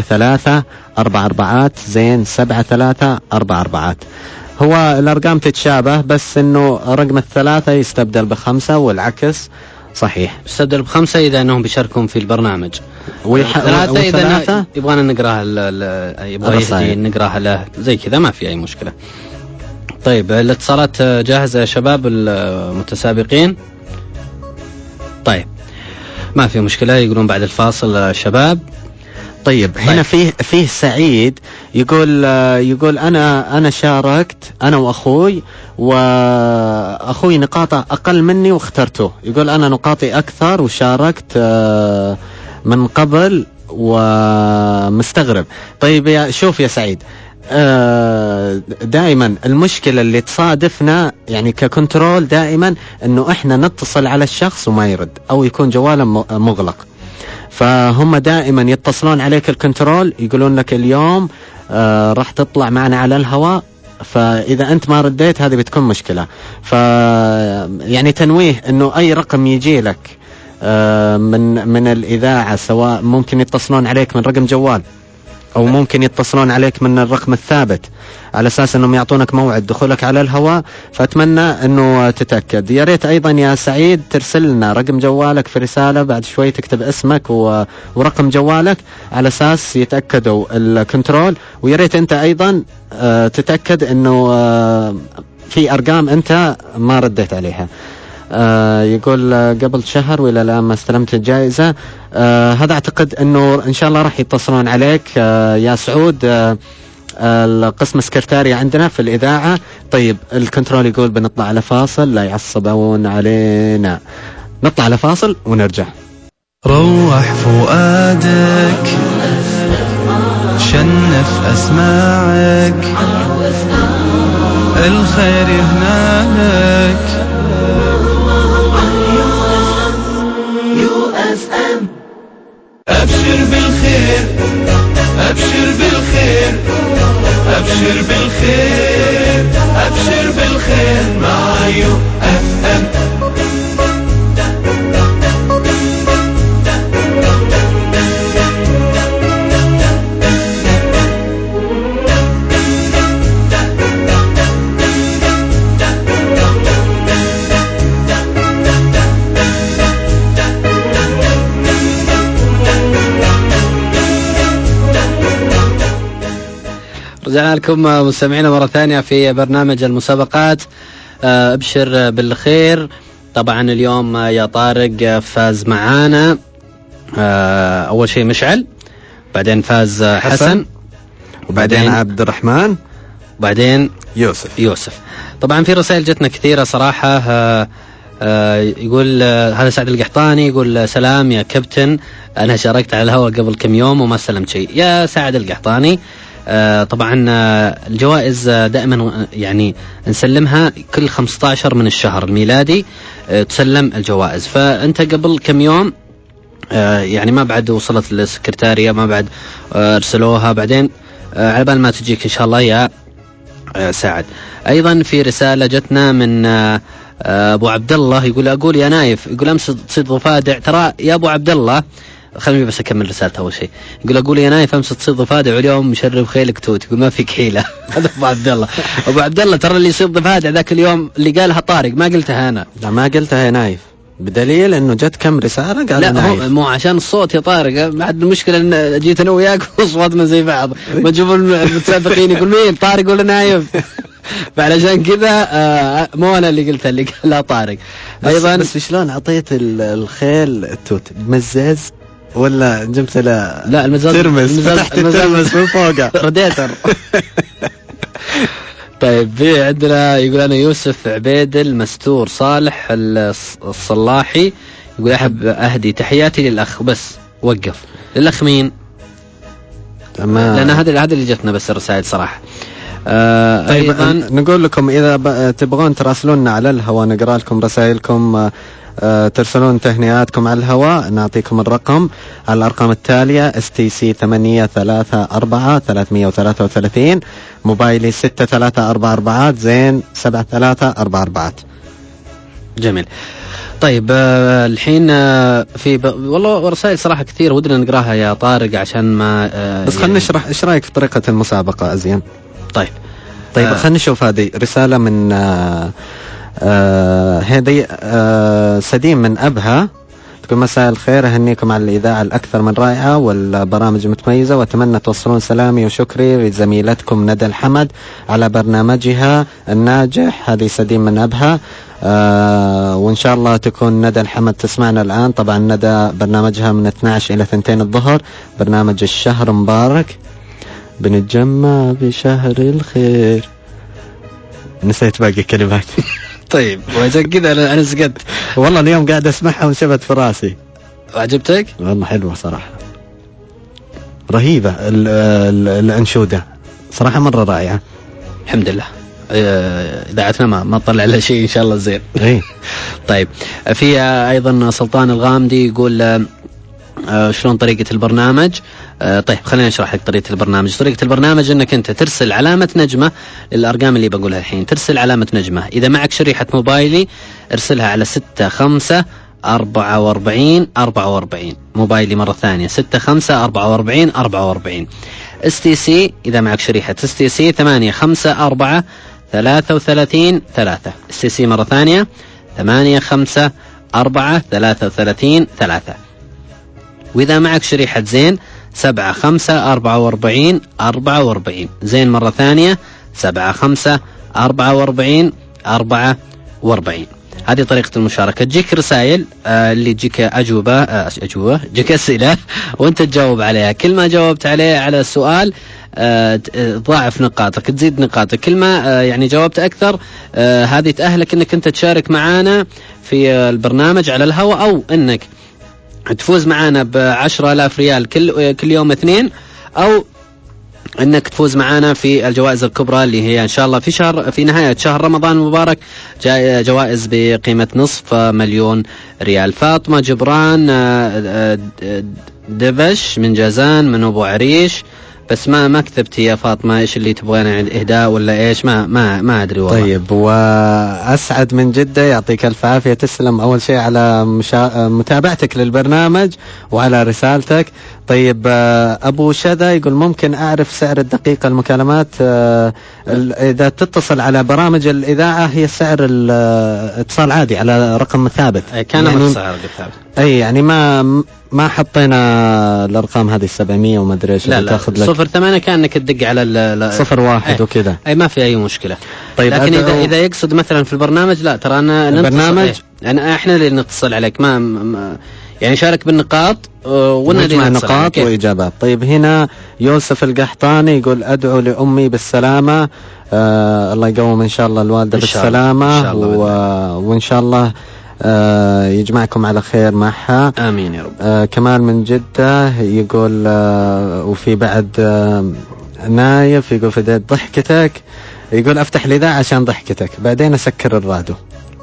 B: 6344-7344. هو الأرقام تتشابه بس إنه رقم 3 يستبدل ب5 والعكس صحيح.
C: يستبدل ب5 إذا أنهم بيشاركون في البرنامج،
B: 3
C: إذا يبغانا نقراها يبغى نقراها له زي كذا ما في أي مشكلة. طيب الاتصالات جاهزة يا شباب المتسابقين؟ طيب ما في مشكلة، يقولون بعد الفاصل شباب.
B: طيب هنا فيه سعيد يقول أنا شاركت أنا وأخوي نقاطه أقل مني واخترته. يقول أنا نقاطي أكثر وشاركت من قبل ومستغرب. طيب شوف يا سعيد، دائما المشكلة اللي تصادفنا يعني ككنترول دائما أنه إحنا نتصل على الشخص وما يرد أو يكون جواله مغلق، فهم دائما يتصلون عليك الكنترول يقولون لك اليوم راح تطلع معنا على الهواء، فإذا أنت ما رديت هذه بتكون مشكلة. يعني تنويه أنه أي رقم يجي لك من الإذاعة، سواء ممكن يتصلون عليك من رقم جوال أو ممكن يتصلون عليك من الرقم الثابت على أساس أنهم يعطونك موعد دخولك على الهواء، فأتمنى أنه تتأكد. يا ريت أيضا يا سعيد ترسل لنا رقم جوالك في رسالة، بعد شوي تكتب اسمك ورقم جوالك على أساس يتأكدوا الكنترول. ويا ريت أنت أيضا تتأكد أنه في أرقام أنت ما رديت عليها. يقول قبل شهر وإلى الآن ما استلمت الجائزة. هذا أعتقد أنه إن شاء الله راح يتصلون عليك يا سعود، القسم السكرتاري عندنا في الإذاعة. طيب الكنترول يقول بنطلع على فاصل، لا يعصبون علينا، نطلع على فاصل ونرجع.
I: روح فؤادك، شنف أسماعك، الخير هنالك.
A: أبشر بالخير أبشر بالخير أبشر بالخير أبشر بالخير مع UFM.
C: رجعنا لكم مستمعينا مرة ثانية في برنامج المسابقات. أبشر بالخير. طبعا اليوم يا طارق فاز معانا أول شيء مشعل، بعدين فاز حسن،
B: وبعدين عبد الرحمن،
C: وبعدين
B: يوسف.
C: طبعا في رسائل جتنا كثيرة صراحة. يقول هذا سعد القحطاني، يقول سلام يا كابتن، أنا شاركت على الهواء قبل كم يوم وما استلمت شيء. يا سعد القحطاني طبعا الجوائز دائما يعني نسلمها كل 15 من الشهر الميلادي تسلم الجوائز. فأنت قبل كم يوم يعني ما بعد وصلت للسكرتارية، ما بعد ارسلوها، بعدين على بال ما تجيك إن شاء الله يا سعد. أيضا في رسالة جتنا من أبو عبد الله، يقول أقول يا نايف، يقول أمس تصيد ضفادع، ترى يا أبو عبد الله خليني بس أكمل رسالته أول شيء. يقول يا نايف أمس تصيد ضفادع واليوم مشرب خيلك توت. يقول ما فيك حيلة. هذا أبو عبد الله. أبو عبد الله ترى اللي يصيد ضفادع ذاك اليوم اللي قالها طارق ما قلتها أنا.
B: لا ما قلتها يا نايف بدليل انه جت كم رساله قال
C: لا
B: نايف.
C: مو عشان الصوت يا طارق. بعد المشكله ان جيت انا وياك وصوتنا زي بعض. ما تشوف المتسابقين يقول مين طارق ولا نايف. فعلشان كذا مو انا اللي قلتها اللي قالها طارق.
B: ايضا بس شلون اعطيت الخيل التوت مزاز ولا جبت له؟
C: لا المزاز
B: ترمس فتحت الترمس من فوقه
C: راديتر. طيب في عندنا يقول أنا يوسف عبيد المستور صالح الصلاحي. يقول أحب أهدي تحياتي للأخ. بس وقف للأخ مين؟
B: تمام.
C: لأن هذا اللي جتنا بس الرسائل صراحة.
B: طيب نقول لكم إذا تبغون تراسلونا على الهواء نقرأ لكم رسائلكم، ترسلون تهنئاتكم على الهواء، نعطيكم الرقم على الأرقام التالية: STC 834-333، موبايلي 6344 زين 7344.
C: جميل. طيب الحين في والله رسائل صراحة كثير ودنا نقراها يا طارق عشان ما
B: بس خلينا نشرح ايش رايك في طريقة المسابقة أزين.
C: طيب
B: خلينا نشوف هذه رسالة من هذه سديم من أبها. تقول مساء الخير، أهنيكم على الإذاعة الأكثر من رائعة والبرامج المتميزة، وأتمنى توصلون سلامي وشكري لزميلتكم ندى الحمد على برنامجها الناجح. هذه سديم من أبها. وإن شاء الله تكون ندى الحمد تسمعنا الآن. طبعا ندى برنامجها من 12 إلى 2 الظهر، برنامج الشهر مبارك، بنتجمع بشهر الخير. نسيت باقي كلمات.
C: طيب وعشان كذا أنا سقطت
B: والله اليوم قاعد أسمعها وانشبت في راسي.
C: وعجبتك؟
B: والله حلوة صراحة، رهيبة الأنشودة صراحة مرة رائعة.
C: الحمد لله إذاعتنا ما طلع لها شيء إن شاء الله زين. طيب في أيضا سلطان الغامدي يقول شلون طريقة البرنامج. طيب خلينا نشرح لك طريقة البرنامج. طريقة البرنامج انك انت ترسل علامة نجمة للارقام اللي بقولها الحين. ترسل علامة نجمة، اذا معك شريحة موبايلي ارسلها على 654444. موبايلي مرة ثانية 654444. STC اذا معك شريحة STC 85433. STC مرة ثانية 85433. وإذا معك شريحة زين 754444. زين مرة ثانية 754444. هذه طريقة المشاركة. تجيك رسائل اللي تجيك أجوبة تجيك أسئلة وأنت تجاوب عليها. كل ما جاوبت عليه على السؤال ضاعف نقاطك، تزيد نقاطك. كل ما يعني جاوبت أكثر هذه تأهلك أنك أنت تشارك معانا في البرنامج على الهواء، أو أنك تفوز معانا ب10,000 ريال كل يوم اثنين، أو أنك تفوز معانا في الجوائز الكبرى اللي هي إن شاء الله في نهاية شهر رمضان المبارك جوائز بقيمة 500,000 ريال. فاطمة جبران دبش من جازان من أبو عريش. بس ما كتبتي يا فاطمة ايش اللي تبغين اهداء ولا ايش، ما ادري والله.
B: طيب واسعد من جدة، يعطيك الف عافية. تسلم اول شيء على متابعتك للبرنامج وعلى رسالتك. طيب ابو شذا يقول ممكن اعرف سعر الدقيقة المكالمات اذا تتصل على برامج الاذاعة هي سعر الاتصال عادي على رقم ثابت.
C: كان يعني سعر ثابت.
B: اي يعني ما حطينا الارقام هذه 700 وما ادري ايش.
C: لا 08 كانك تدق على
B: 01 وكذا.
C: اي ما في اي مشكله.
B: طيب
C: لكن اذا يقصد مثلا في البرنامج لا ترى انا
B: البرنامج
C: يعني احنا اللي نتصل عليك. ما يعني شارك بالنقاط
B: ونجمع نقاط واجابات. طيب هنا يوسف القحطاني يقول ادعو لامي بالسلامه. الله يقوم ان شاء الله الوالده بالسلامه وان شاء الله يجمعكم على خير معها.
C: آمين يا رب.
B: كمال من جدة يقول وفي بعد نايف يقول في ضحكتك، يقول أفتح الإذاعة عشان ضحكتك بعدين أسكر الراديو.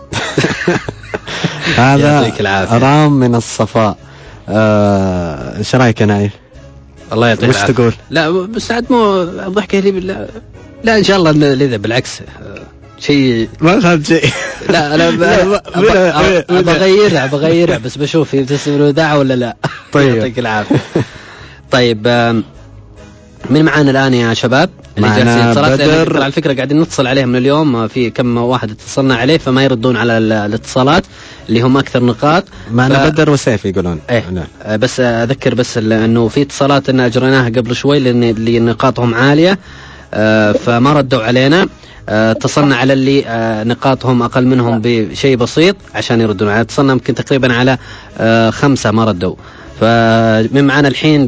B: هذا رام من الصفاء. ايش رايك يا نايف؟
C: الله يعطيك
B: العافية. وش تقول؟
C: لا بس عاد مو ضحكة لي لا إن شاء الله لذا بالعكس شيء
B: ما فهمت شيء.
C: لا أنا بغيرها بس بشوف هي تسمع الإذاعة ولا لا.
B: طيب
C: يعطيك العافية. طيب من معانا الآن يا شباب؟
B: معنا بدر.
C: على الفكرة قاعدين نتصل عليهم من اليوم، في كم واحد اتصلنا عليه فما يردون على الاتصالات اللي هم أكثر نقاط.
B: معنا بدر وسيف يقولون.
C: بس أذكر بس أنه في اتصالات أن أجريناها قبل شوي لأن نقاطهم عالية فما ردوا علينا. اتصلنا على اللي نقاطهم أقل منهم بشيء بسيط عشان يردون. اتصلنا يمكن تقريبا على 5 ما ردوا. فمن معنا الحين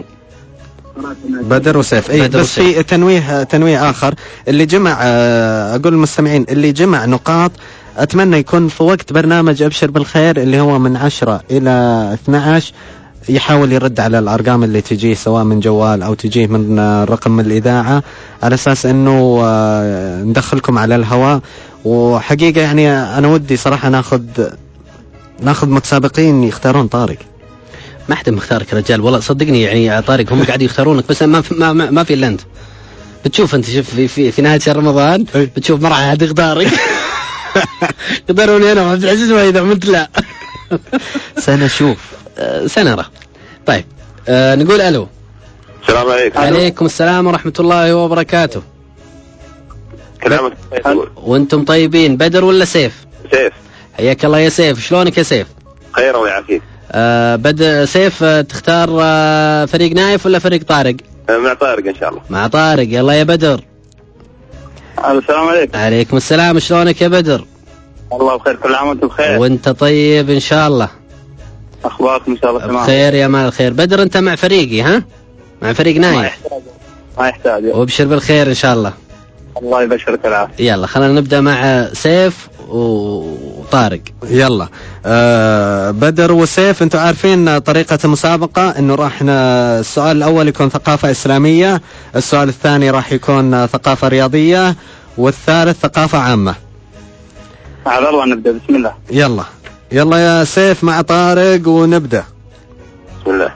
C: بدر
B: وسيف.
C: بدر
B: بس
C: وسيف.
B: في تنويه آخر اللي جمع أقول للمستمعين اللي جمع نقاط أتمنى يكون في وقت برنامج أبشر بالخير اللي هو من 10 إلى 12 يحاول يرد على الأرقام اللي تجيه سواء من جوال أو تجيه من رقم الإذاعة على أساس أنه ندخلكم على الهواء. وحقيقة يعني أنا ودي صراحة ناخذ متسابقين يختارون طارق.
C: ما حد مختارك رجال والله صدقني يعني طارق هم قاعدين يختارونك بس ما في إلا أنت. بتشوف أنت شوف في نهاية شهر رمضان بتشوف ما راح أحد يختارك. يقدروني أنا وعبد العزيز وإذا منت لا.
B: سنشوف
C: سنرى. طيب نقول ألو.
H: السلام عليكم.
C: عليكم السلام ورحمة الله وبركاته.
H: كلامك
C: وانتم طيبين. بدر ولا سيف؟
H: سيف.
C: حياك الله يا سيف. شلونك يا سيف؟
H: خير الله يعافيك.
C: بدر سيف تختار فريق نايف ولا فريق طارق؟
H: مع طارق إن شاء الله.
C: مع طارق. يلا يا بدر.
D: السلام عليكم.
C: عليكم السلام. شلونك يا بدر؟
D: الله بخير كل عام وانتم بخير.
C: وانت طيب إن شاء الله.
D: أخباركم إن شاء الله تمام؟
C: بخير يا مال الخير. بدر أنت مع فريقي ها؟ مع فريق نايف.
D: ما يحتاج.
C: وابشر بالخير إن شاء الله.
D: الله يبشرك العافية.
C: يلا خلينا نبدأ مع سيف وطارق.
B: يلا بدر وسيف انتم عارفين طريقة المسابقة انه راح السؤال الاول يكون ثقافة اسلامية، السؤال الثاني راح يكون ثقافة رياضية، والثالث ثقافة عامة.
D: على الله نبدأ. بسم الله.
B: يلا يا سيف مع طارق ونبدأ.
H: بسم الله.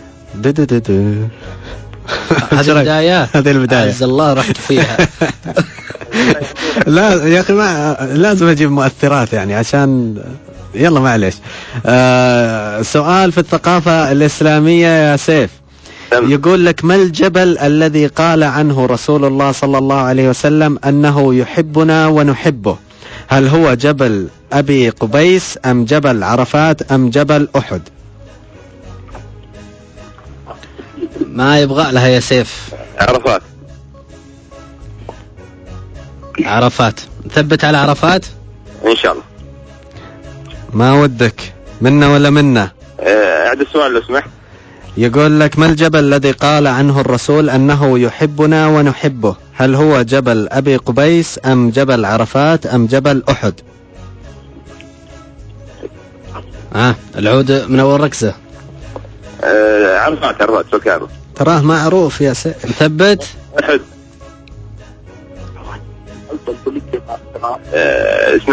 C: هذه البداية عز الله رحت فيها.
B: لا يا أخي ما لازم أجيب مؤثرات يعني عشان يلا معليش. سؤال في الثقافة الإسلامية يا سيف. يقول لك ما الجبل الذي قال عنه رسول الله صلى الله عليه وسلم أنه يحبنا ونحبه؟ هل هو جبل أبي قبيس أم جبل عرفات أم جبل أحد؟
C: ما يبغى لها يا سيف. عرفات. ثبت على عرفات
H: إن شاء الله.
B: ما ودك منا ولا منا؟
H: أعد السؤال لو سمحت.
B: يقول لك ما الجبل الذي قال عنه الرسول أنه يحبنا ونحبه؟ هل هو جبل أبي قبيس أم جبل عرفات أم جبل أحد؟
C: العود من أول ركزة.
H: عرفات سكارو.
B: تراه معروف يا سيف.
C: مثبت.
H: أحد. اسمه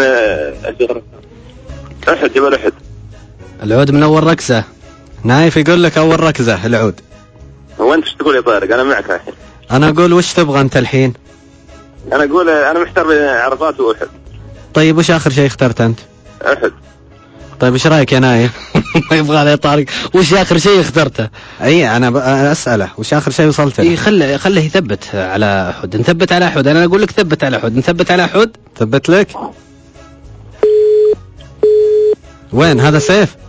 H: أحد. جبل أحد.
C: العود من أول ركزة.
B: نايف يقول لك أول ركزة العود.
H: هو أنت ايش تقول يا طارق؟ أنا معك الحين.
B: أنا أقول وش تبغى أنت الحين؟
H: أنا أقول أنا محتار بين عرفات وأحد.
B: طيب وش آخر شيء اخترت أنت؟
H: أحد.
B: طيب ايش رايك يا نايف؟
C: ما يبغى عليه طارق. وش آخر شيء اخترته؟
B: اي انا اساله وش آخر شيء وصلت له؟
C: خله يثبت على أحد. نثبت على أحد. انا اقول لك ثبت على أحد. نثبت على أحد.
B: ثبت لك. وين هذا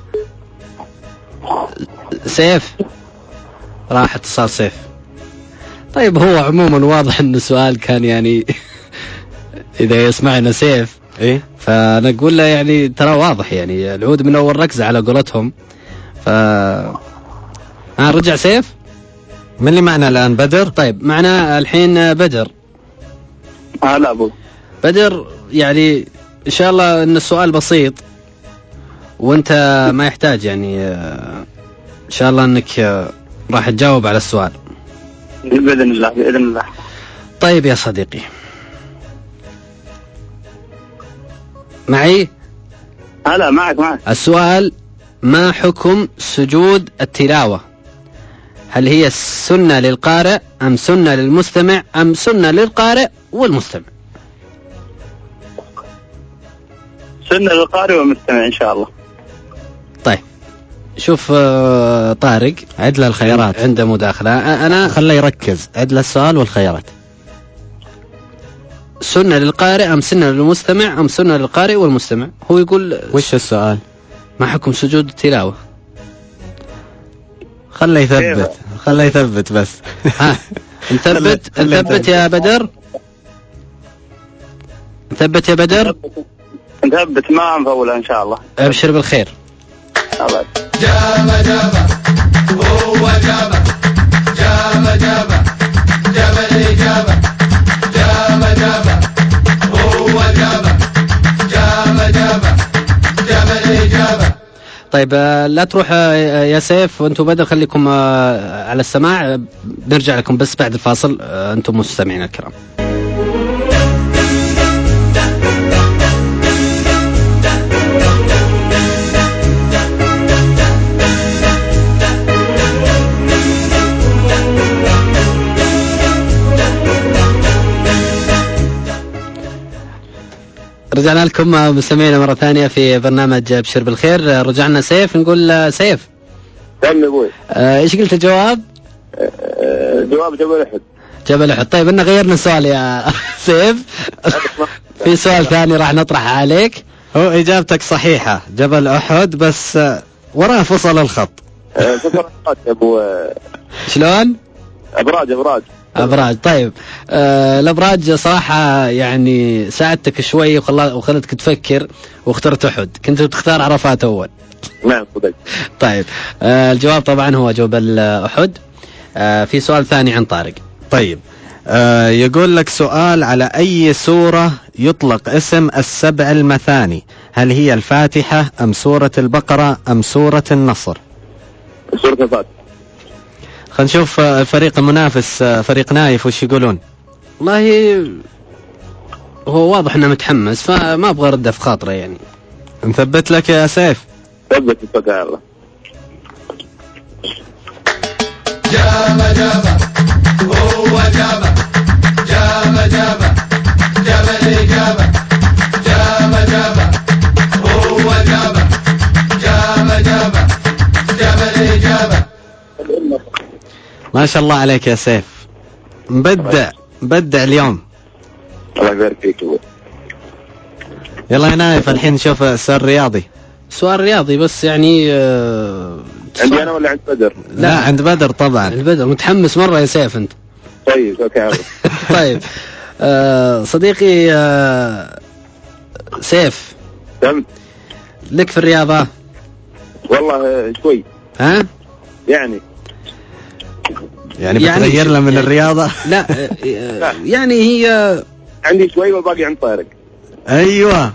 B: سيف
C: راح اتصال سيف. طيب هو عموما واضح ان السؤال كان يعني اذا يسمعنا سيف
B: ايه
C: فانا اقول له يعني ترى واضح يعني العود من اول ركزة على قولتهم. رجع سيف.
B: من اللي معنا الان؟ بدر.
C: طيب معنا الحين بدر.
D: لا ابو
C: بدر يعني ان شاء الله ان السؤال بسيط وانت ما يحتاج يعني ان شاء الله انك راح تجاوب على السؤال
D: باذن الله باذن الله.
C: طيب يا صديقي معي؟
D: لا معك.
C: السؤال: ما حكم سجود التلاوة؟ هل هي سنة للقارئ أم سنة للمستمع أم سنة للقارئ والمستمع؟
D: سنة للقارئ والمستمع إن شاء الله.
C: طيب شوف طارق
B: عد له الخيارات،
C: عنده مداخلة. أنا
B: خله يركز، عد له السؤال والخيارات.
C: سنة للقارئ أم سنة للمستمع أم سنة للقارئ والمستمع؟ هو يقول
B: وش السؤال؟
C: ما حكم سجود التلاوة؟
B: خله يثبت، خله يثبت بس.
C: نثبت يا بدر، نثبت يا بدر،
E: نثبت ما نفولها إن شاء الله.
C: أبشر بالخير.
E: الله.
A: جابه جابه هو جابه، جابه جابه جاب الإجابة، جابه جابه هو جابه، جابه جابه جاب الإجابة.
C: طيب لا تروح يا سيف وانتم بدر، خليكم على السماع، نرجع لكم بس بعد الفاصل انتم مستمعين الكرام. رجعنا لكم مستمعينا مرة ثانية في برنامج أبشر بالخير. رجعنا سيف، نقول سيف
H: تم ابوي.
C: ايش قلت الجواب؟
H: جواب جبل احد.
C: جبل احد. طيب إننا غيرنا السؤال يا سيف. في سؤال ثاني راح نطرحه عليك.
B: هو إجابتك صحيحة جبل أحد، بس وراه فصل الخط.
H: فصل الخط يا ابو.
C: شلون؟
H: أبراج.
C: طيب الأبراج صراحة يعني ساعدتك شوي وخلتك تفكر واخترت أحد، كنت تختار عرفات أول.
H: نعم صدق.
C: طيب الجواب طبعا هو جبل أحد. في سؤال ثاني عن طارق.
B: طيب يقول لك سؤال: على أي سورة يطلق اسم السبع المثاني؟ هل هي الفاتحة أم سورة البقرة أم سورة النصر؟
H: سورة الفاتحة.
B: خلينا نشوف الفريق المنافس فريق نايف وش يقولون.
C: والله هو واضح انه متحمس، فما ابغى ارده في خاطره يعني.
B: نثبت لك يا سيف.
H: ثبت اتفق الله.
A: جابه جابه هو جابه، جابه جابه جاب الإجابة، جابه جابه هو جابه، جابه جابه جاب الإجابة.
B: ما شاء الله عليك يا سيف، مبدع اليوم.
H: الله يبارك فيك.
B: يلا يا نايف الحين نشوف السؤال الرياضي.
C: سؤال رياضي بس يعني
H: عندي انا ولا عند بدر؟
B: لا عند بدر طبعا.
C: البدر متحمس مرة يا سيف انت.
H: طيب اوكي.
C: طيب صديقي سيف،
H: تم
C: لك في الرياضة؟
H: والله شوي.
C: ها
H: يعني
B: بتغير له من الرياضة؟
C: لا يعني هي
H: عندي شوي والباقي عند طارق.
B: ايوه.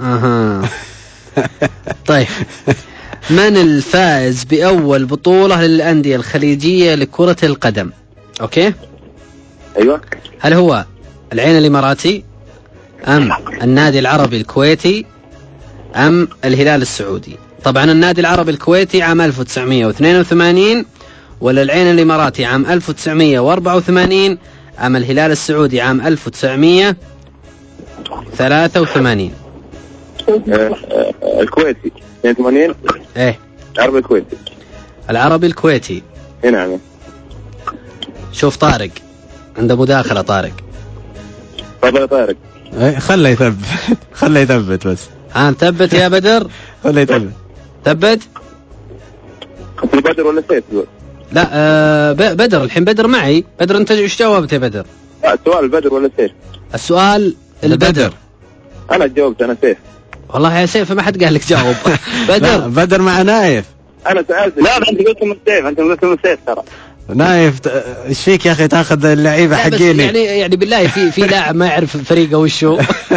C: طيب من الفائز بأول بطولة للأندية الخليجية لكرة القدم؟ اوكي
H: ايوه.
C: هل هو العين الإماراتي أم النادي العربي الكويتي أم الهلال السعودي؟ طبعا النادي العربي الكويتي عام 1982، ولا العين الإماراتي عام 1984 أم الهلال السعودي عام 1983؟
H: الكويتي 82.
C: ايه
H: العربي الكويتي.
C: العربي الكويتي.
H: نعم.
C: شوف طارق عنده مداخلة. طارق
H: تفضل يا طارق.
B: خله يثبت بس.
C: نثبت يا بدر.
B: خله يثبت.
C: ثبت.
H: بدر ولا سيف؟
C: لا بدر الحين. بدر معي. بدر انت ايش جاوبت يا بدر؟
H: لا السؤال البدر ولا سيف؟
C: السؤال البدر.
H: انا جاوبت انا سيف.
C: والله يا سيف ما حد قال لك جاوب.
B: بدر مع نايف.
H: انا سألت.
E: لا انت قلت من سيف، انت قلت من سيف ترى.
B: نايف ايش فيك يا اخي تاخذ اللعيبه حقيني؟
C: يعني بالله في لاعب ما يعرف فريقه وشو.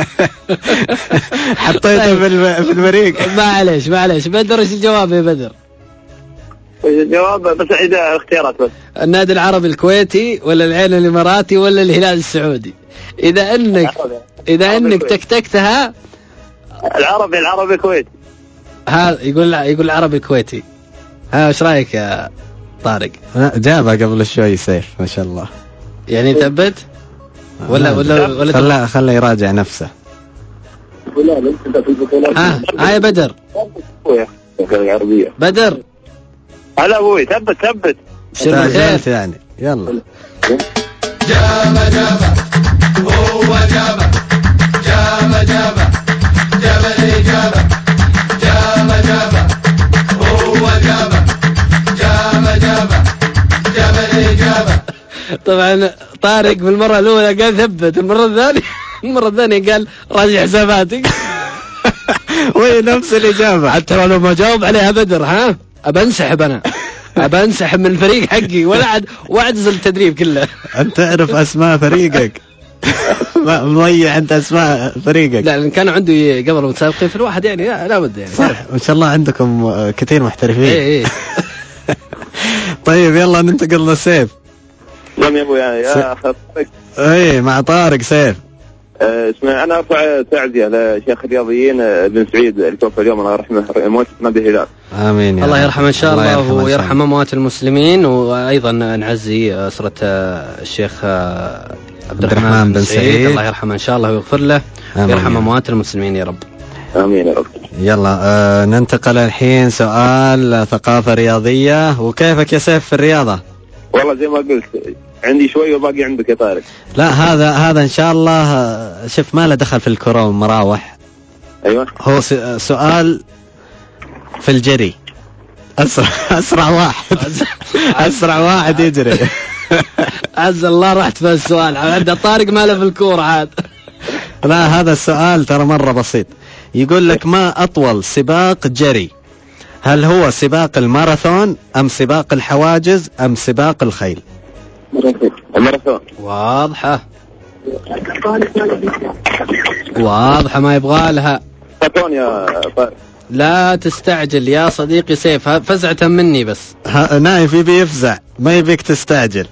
B: حطيته في الفريق.
C: معليش بدر ايش الجواب يا بدر؟
E: الجواب بس إذا اختيارات بس.
C: النادي العربي الكويتي ولا العين الإماراتي ولا الهلال السعودي؟ إذا أنك تكتكتها.
E: العربي الكويتي.
C: ها يقول العربي الكويتي. ها ايش رايك يا طارق؟
B: جابها قبل شوي سيف ما شاء الله.
C: يعني ثبت ولا
B: خله يراجع نفسه.
C: ها يا بدر.
H: العربية.
C: بدر
H: هلا ابوي ثبت.
C: ابشر بالخير.
B: تعجلت يعني. يلا.
A: جابه جابه هو جابه جابه جاب الإجابة جابه هو جابه جاب الإجابة.
C: طبعا طارق بالمرة الأولى قال ثبت، المرة الثانية قال راجع حساباتك.
B: وهي نفس الإجابة.
C: حتى لو ما جاوب عليها بدر ها أبنسحب أنا، أبنسحب من الفريق حقي وأعتزل التدريب كله.
B: أنت تعرف أسماء فريقك. مضيع أنت أسماء فريقك.
C: لا لأن كانوا عندي قبل متسابقين في الواحد يعني لا بد يعني.
B: صح ما شاء الله عندكم كثير محترفين.
C: إيه.
B: طيب يلا ننتقل لسيف.
H: نعم يا ابوي يا اخ طارق.
B: ايه مع طارق سيف.
H: اسمع انا ارفع تعزيه لشيخ الرياضيين بن سعيد اللي توفى اليوم الله يرحمه موت نادي الهلال.
B: امين.
C: الله يرحمه ان شاء الله ويرحم اموات المسلمين، وايضا نعزي اسره الشيخ عبد الرحمن بن سعيد الله يرحمه ان شاء الله ويغفر له ويرحم اموات المسلمين يا رب.
H: امين يا رب.
B: يلا ننتقل الحين سؤال ثقافة رياضية. وكيفك يا سيف في الرياضة؟
H: والله زي ما قلت عندي شوي وباقي عندك يا طارق.
B: لا هذا ان شاء الله شوف ما له دخل في الكرة والمراوح.
H: ايوه
B: هو سؤال في الجري. اسرع واحد يجري.
C: عز الله رحت في السؤال عند طارق ما له في الكورة عاد.
B: لا هذا السؤال ترى مرة بسيط. يقول لك ما أطول سباق جري؟ هل هو سباق الماراثون أم سباق الحواجز أم سباق الخيل؟
H: الماراثون.
C: واضحة ما يبغى لها.
H: ماراثون يا طارق.
C: لا تستعجل يا صديقي سيف، فزعة مني بس.
B: نايف يبي يفزع ما يبيك تستعجل.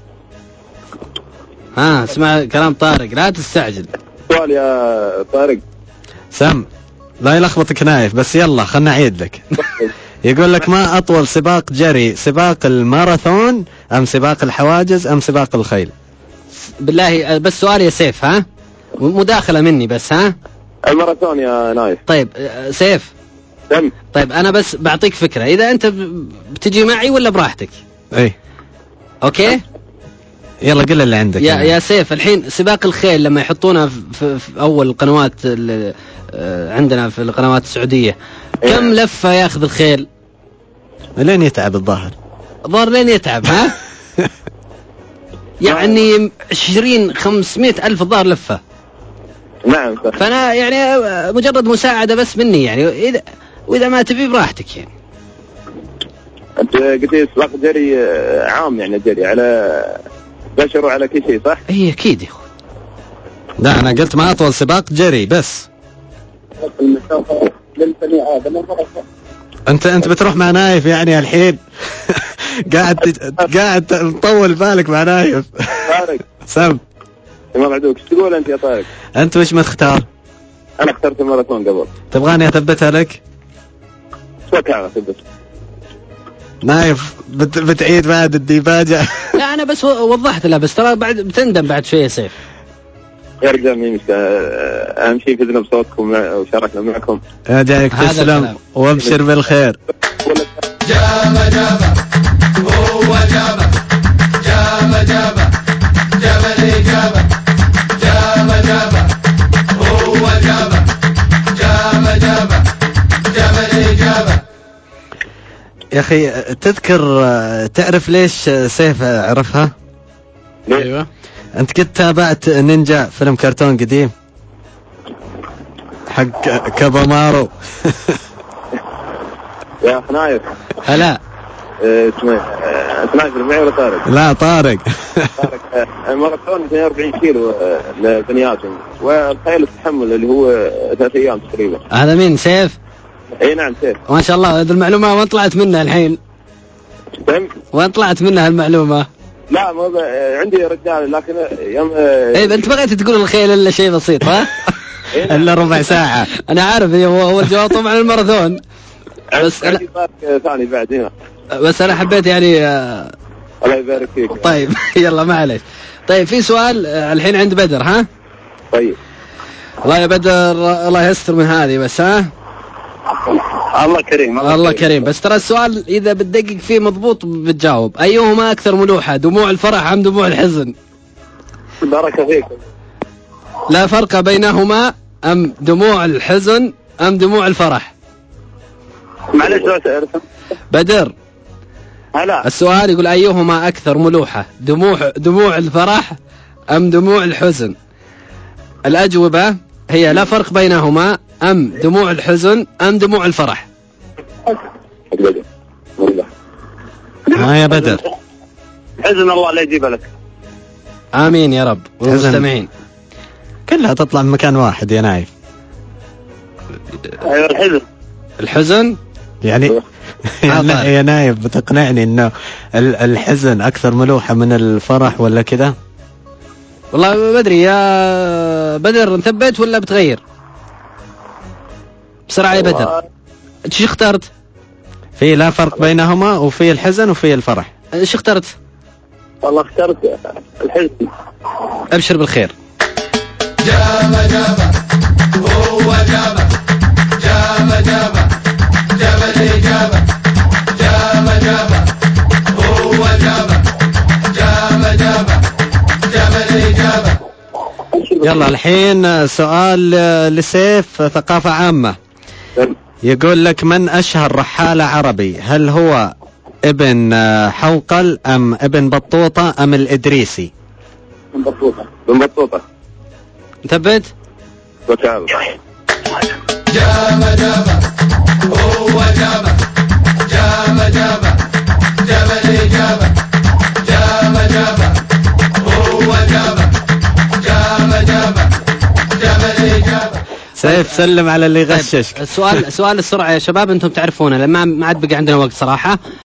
C: اسمع كلام طارق لا تستعجل.
H: سؤال يا طارق.
B: سم لا يلخبطك نايف بس يلا خلنا نعيد لك. يقول لك ما أطول سباق جري؟ سباق الماراثون أم سباق الحواجز أم سباق الخيل؟
C: بالله بس سؤال يا سيف مداخلة مني بس
H: الماراثون يا نايف.
C: طيب سيف
H: دم.
C: طيب أنا بس بعطيك فكرة، إذا أنت بتجي معي ولا براحتك؟
B: إيه
C: أوكي
B: يلا قل اللي عندك.
C: يا سيف الحين سباق الخيل لما يحطونه في أول القنوات عندنا في القنوات السعودية كم لفة ياخذ الخيل؟
B: لين يتعب الظاهر
C: لين يتعب يعني 500 ألف الظاهر لفة.
H: نعم.
C: فأنا يعني مجرد مساعدة بس مني يعني وإذا ما تبي براحتك يعني.
H: أنت قلت سباق جري عام يعني جري على بشر وعلى كل شيء صح؟
C: إيه أكيد يا أخو.
B: لا أنا قلت ما أطول سباق جري بس. أنت بتروح مع نايف يعني الحين. قاعد تطول بالك مع نايف.
H: طارق
B: سم
H: ما بعدوك ايش تقول انت يا طارق؟
B: انت وش ما تختار؟
H: انا اخترت الماراثون قبل.
B: تبغاني اثبتها لك؟
H: اتوقع اثبت.
B: نايف بتعيد بعد الديباجة.
C: لا انا بس وضحت له بس ترى بعد بتندم بعد شويه سيف.
H: يا رجال مين مشكلة اهم شيء فزنا بصوتكم وشاركنا معكم.
B: يا جايك تسلم وابشر بالخير.
A: جابه هو جابه جاب الإجابة جابه هو جابه جاب الإجابة.
B: يا أخي تذكر تعرف ليش سيف عرفها؟
C: ايوه
B: أنت قد تابعت نينجا فيلم كرتون قديم حق كابامارو.
H: يا أخ نايف.
C: هلا
H: اسمه نايف معي ولا طارق؟
B: لا طارق.
H: الماراثون 42 كيلو لبنياتهم والخيل التحمل اللي هو 3 أيام تقريبا.
C: هذا مين سيف؟
H: اي نعم سيف.
C: ما شاء الله هذه المعلومة وين طلعت منها الحين؟ وين طلعت منها المعلومة؟
H: لا ما عندي رجال لكن يوم
C: ايه انت بغيت تقول الخيل الا شيء بسيط
B: الا ربع ساعة.
C: انا عارف هو الجواب طبعا الماراثون
H: بس انا ثاني بعد هنا
C: بس انا حبيت يعني
H: الله يبارك فيك.
C: طيب يلا معليش. طيب في سؤال الحين عند بدر
H: طيب
C: الله يا بدر الله يستر من هذه بس
E: الله كريم
C: الله كريم. بس ترى السؤال إذا بتدقق فيه مضبوط بتجاوب. أيهما أكثر ملوحة، دموع الفرح أم دموع الحزن؟
E: بارك فيك.
C: لا فرق بينهما، أم دموع الحزن أم دموع الفرح؟
E: معلش لو سألت
C: بدر،
E: هلا
C: السؤال يقول أيهما أكثر ملوحة، دموع الفرح أم دموع الحزن؟ الأجوبة هي لا فرق بينهما، أم دموع الحزن أم دموع الفرح.
B: يا بدر.
E: حزن الله لا يجيب لك.
C: آمين يا رب. والمستمعين
B: كلها تطلع من مكان واحد يا نايف.
E: أيوة
C: الحزن
B: يعني يا نايف بتقنعني انه الحزن اكثر ملوحة من الفرح ولا كذا؟
C: والله ما بدري يا بدر، نثبت ولا بتغير بسرعة يا بدر؟ شو اخترت؟
B: في لا فرق بينهما وفي الحزن وفي الفرح.
C: شو اخترت؟
E: والله اخترت الحزن.
C: ابشر بالخير.
A: جابه جابه هو جابه جابه جابه جابه الإجابة جابه جابه هو جابه جابه جابه جابه الإجابة.
B: يلا الحين سؤال لسيف ثقافة عامة. يقول لك من أشهر رحال عربي؟ هل هو ابن حوقل أم ابن بطوطة أم الإدريسي؟
H: بن بطوطة.
C: نثبت؟
H: وكالة.
A: جابه جابه هو جابه جابه جابه جابه الإجابة جابه جابه هو جابه جابه جابه جابه الإجابة.
B: سيف سلم على اللي غششك.
C: السؤال السرعة يا شباب، انتم تعرفونه لما ما عاد بقى عندنا وقت صراحة.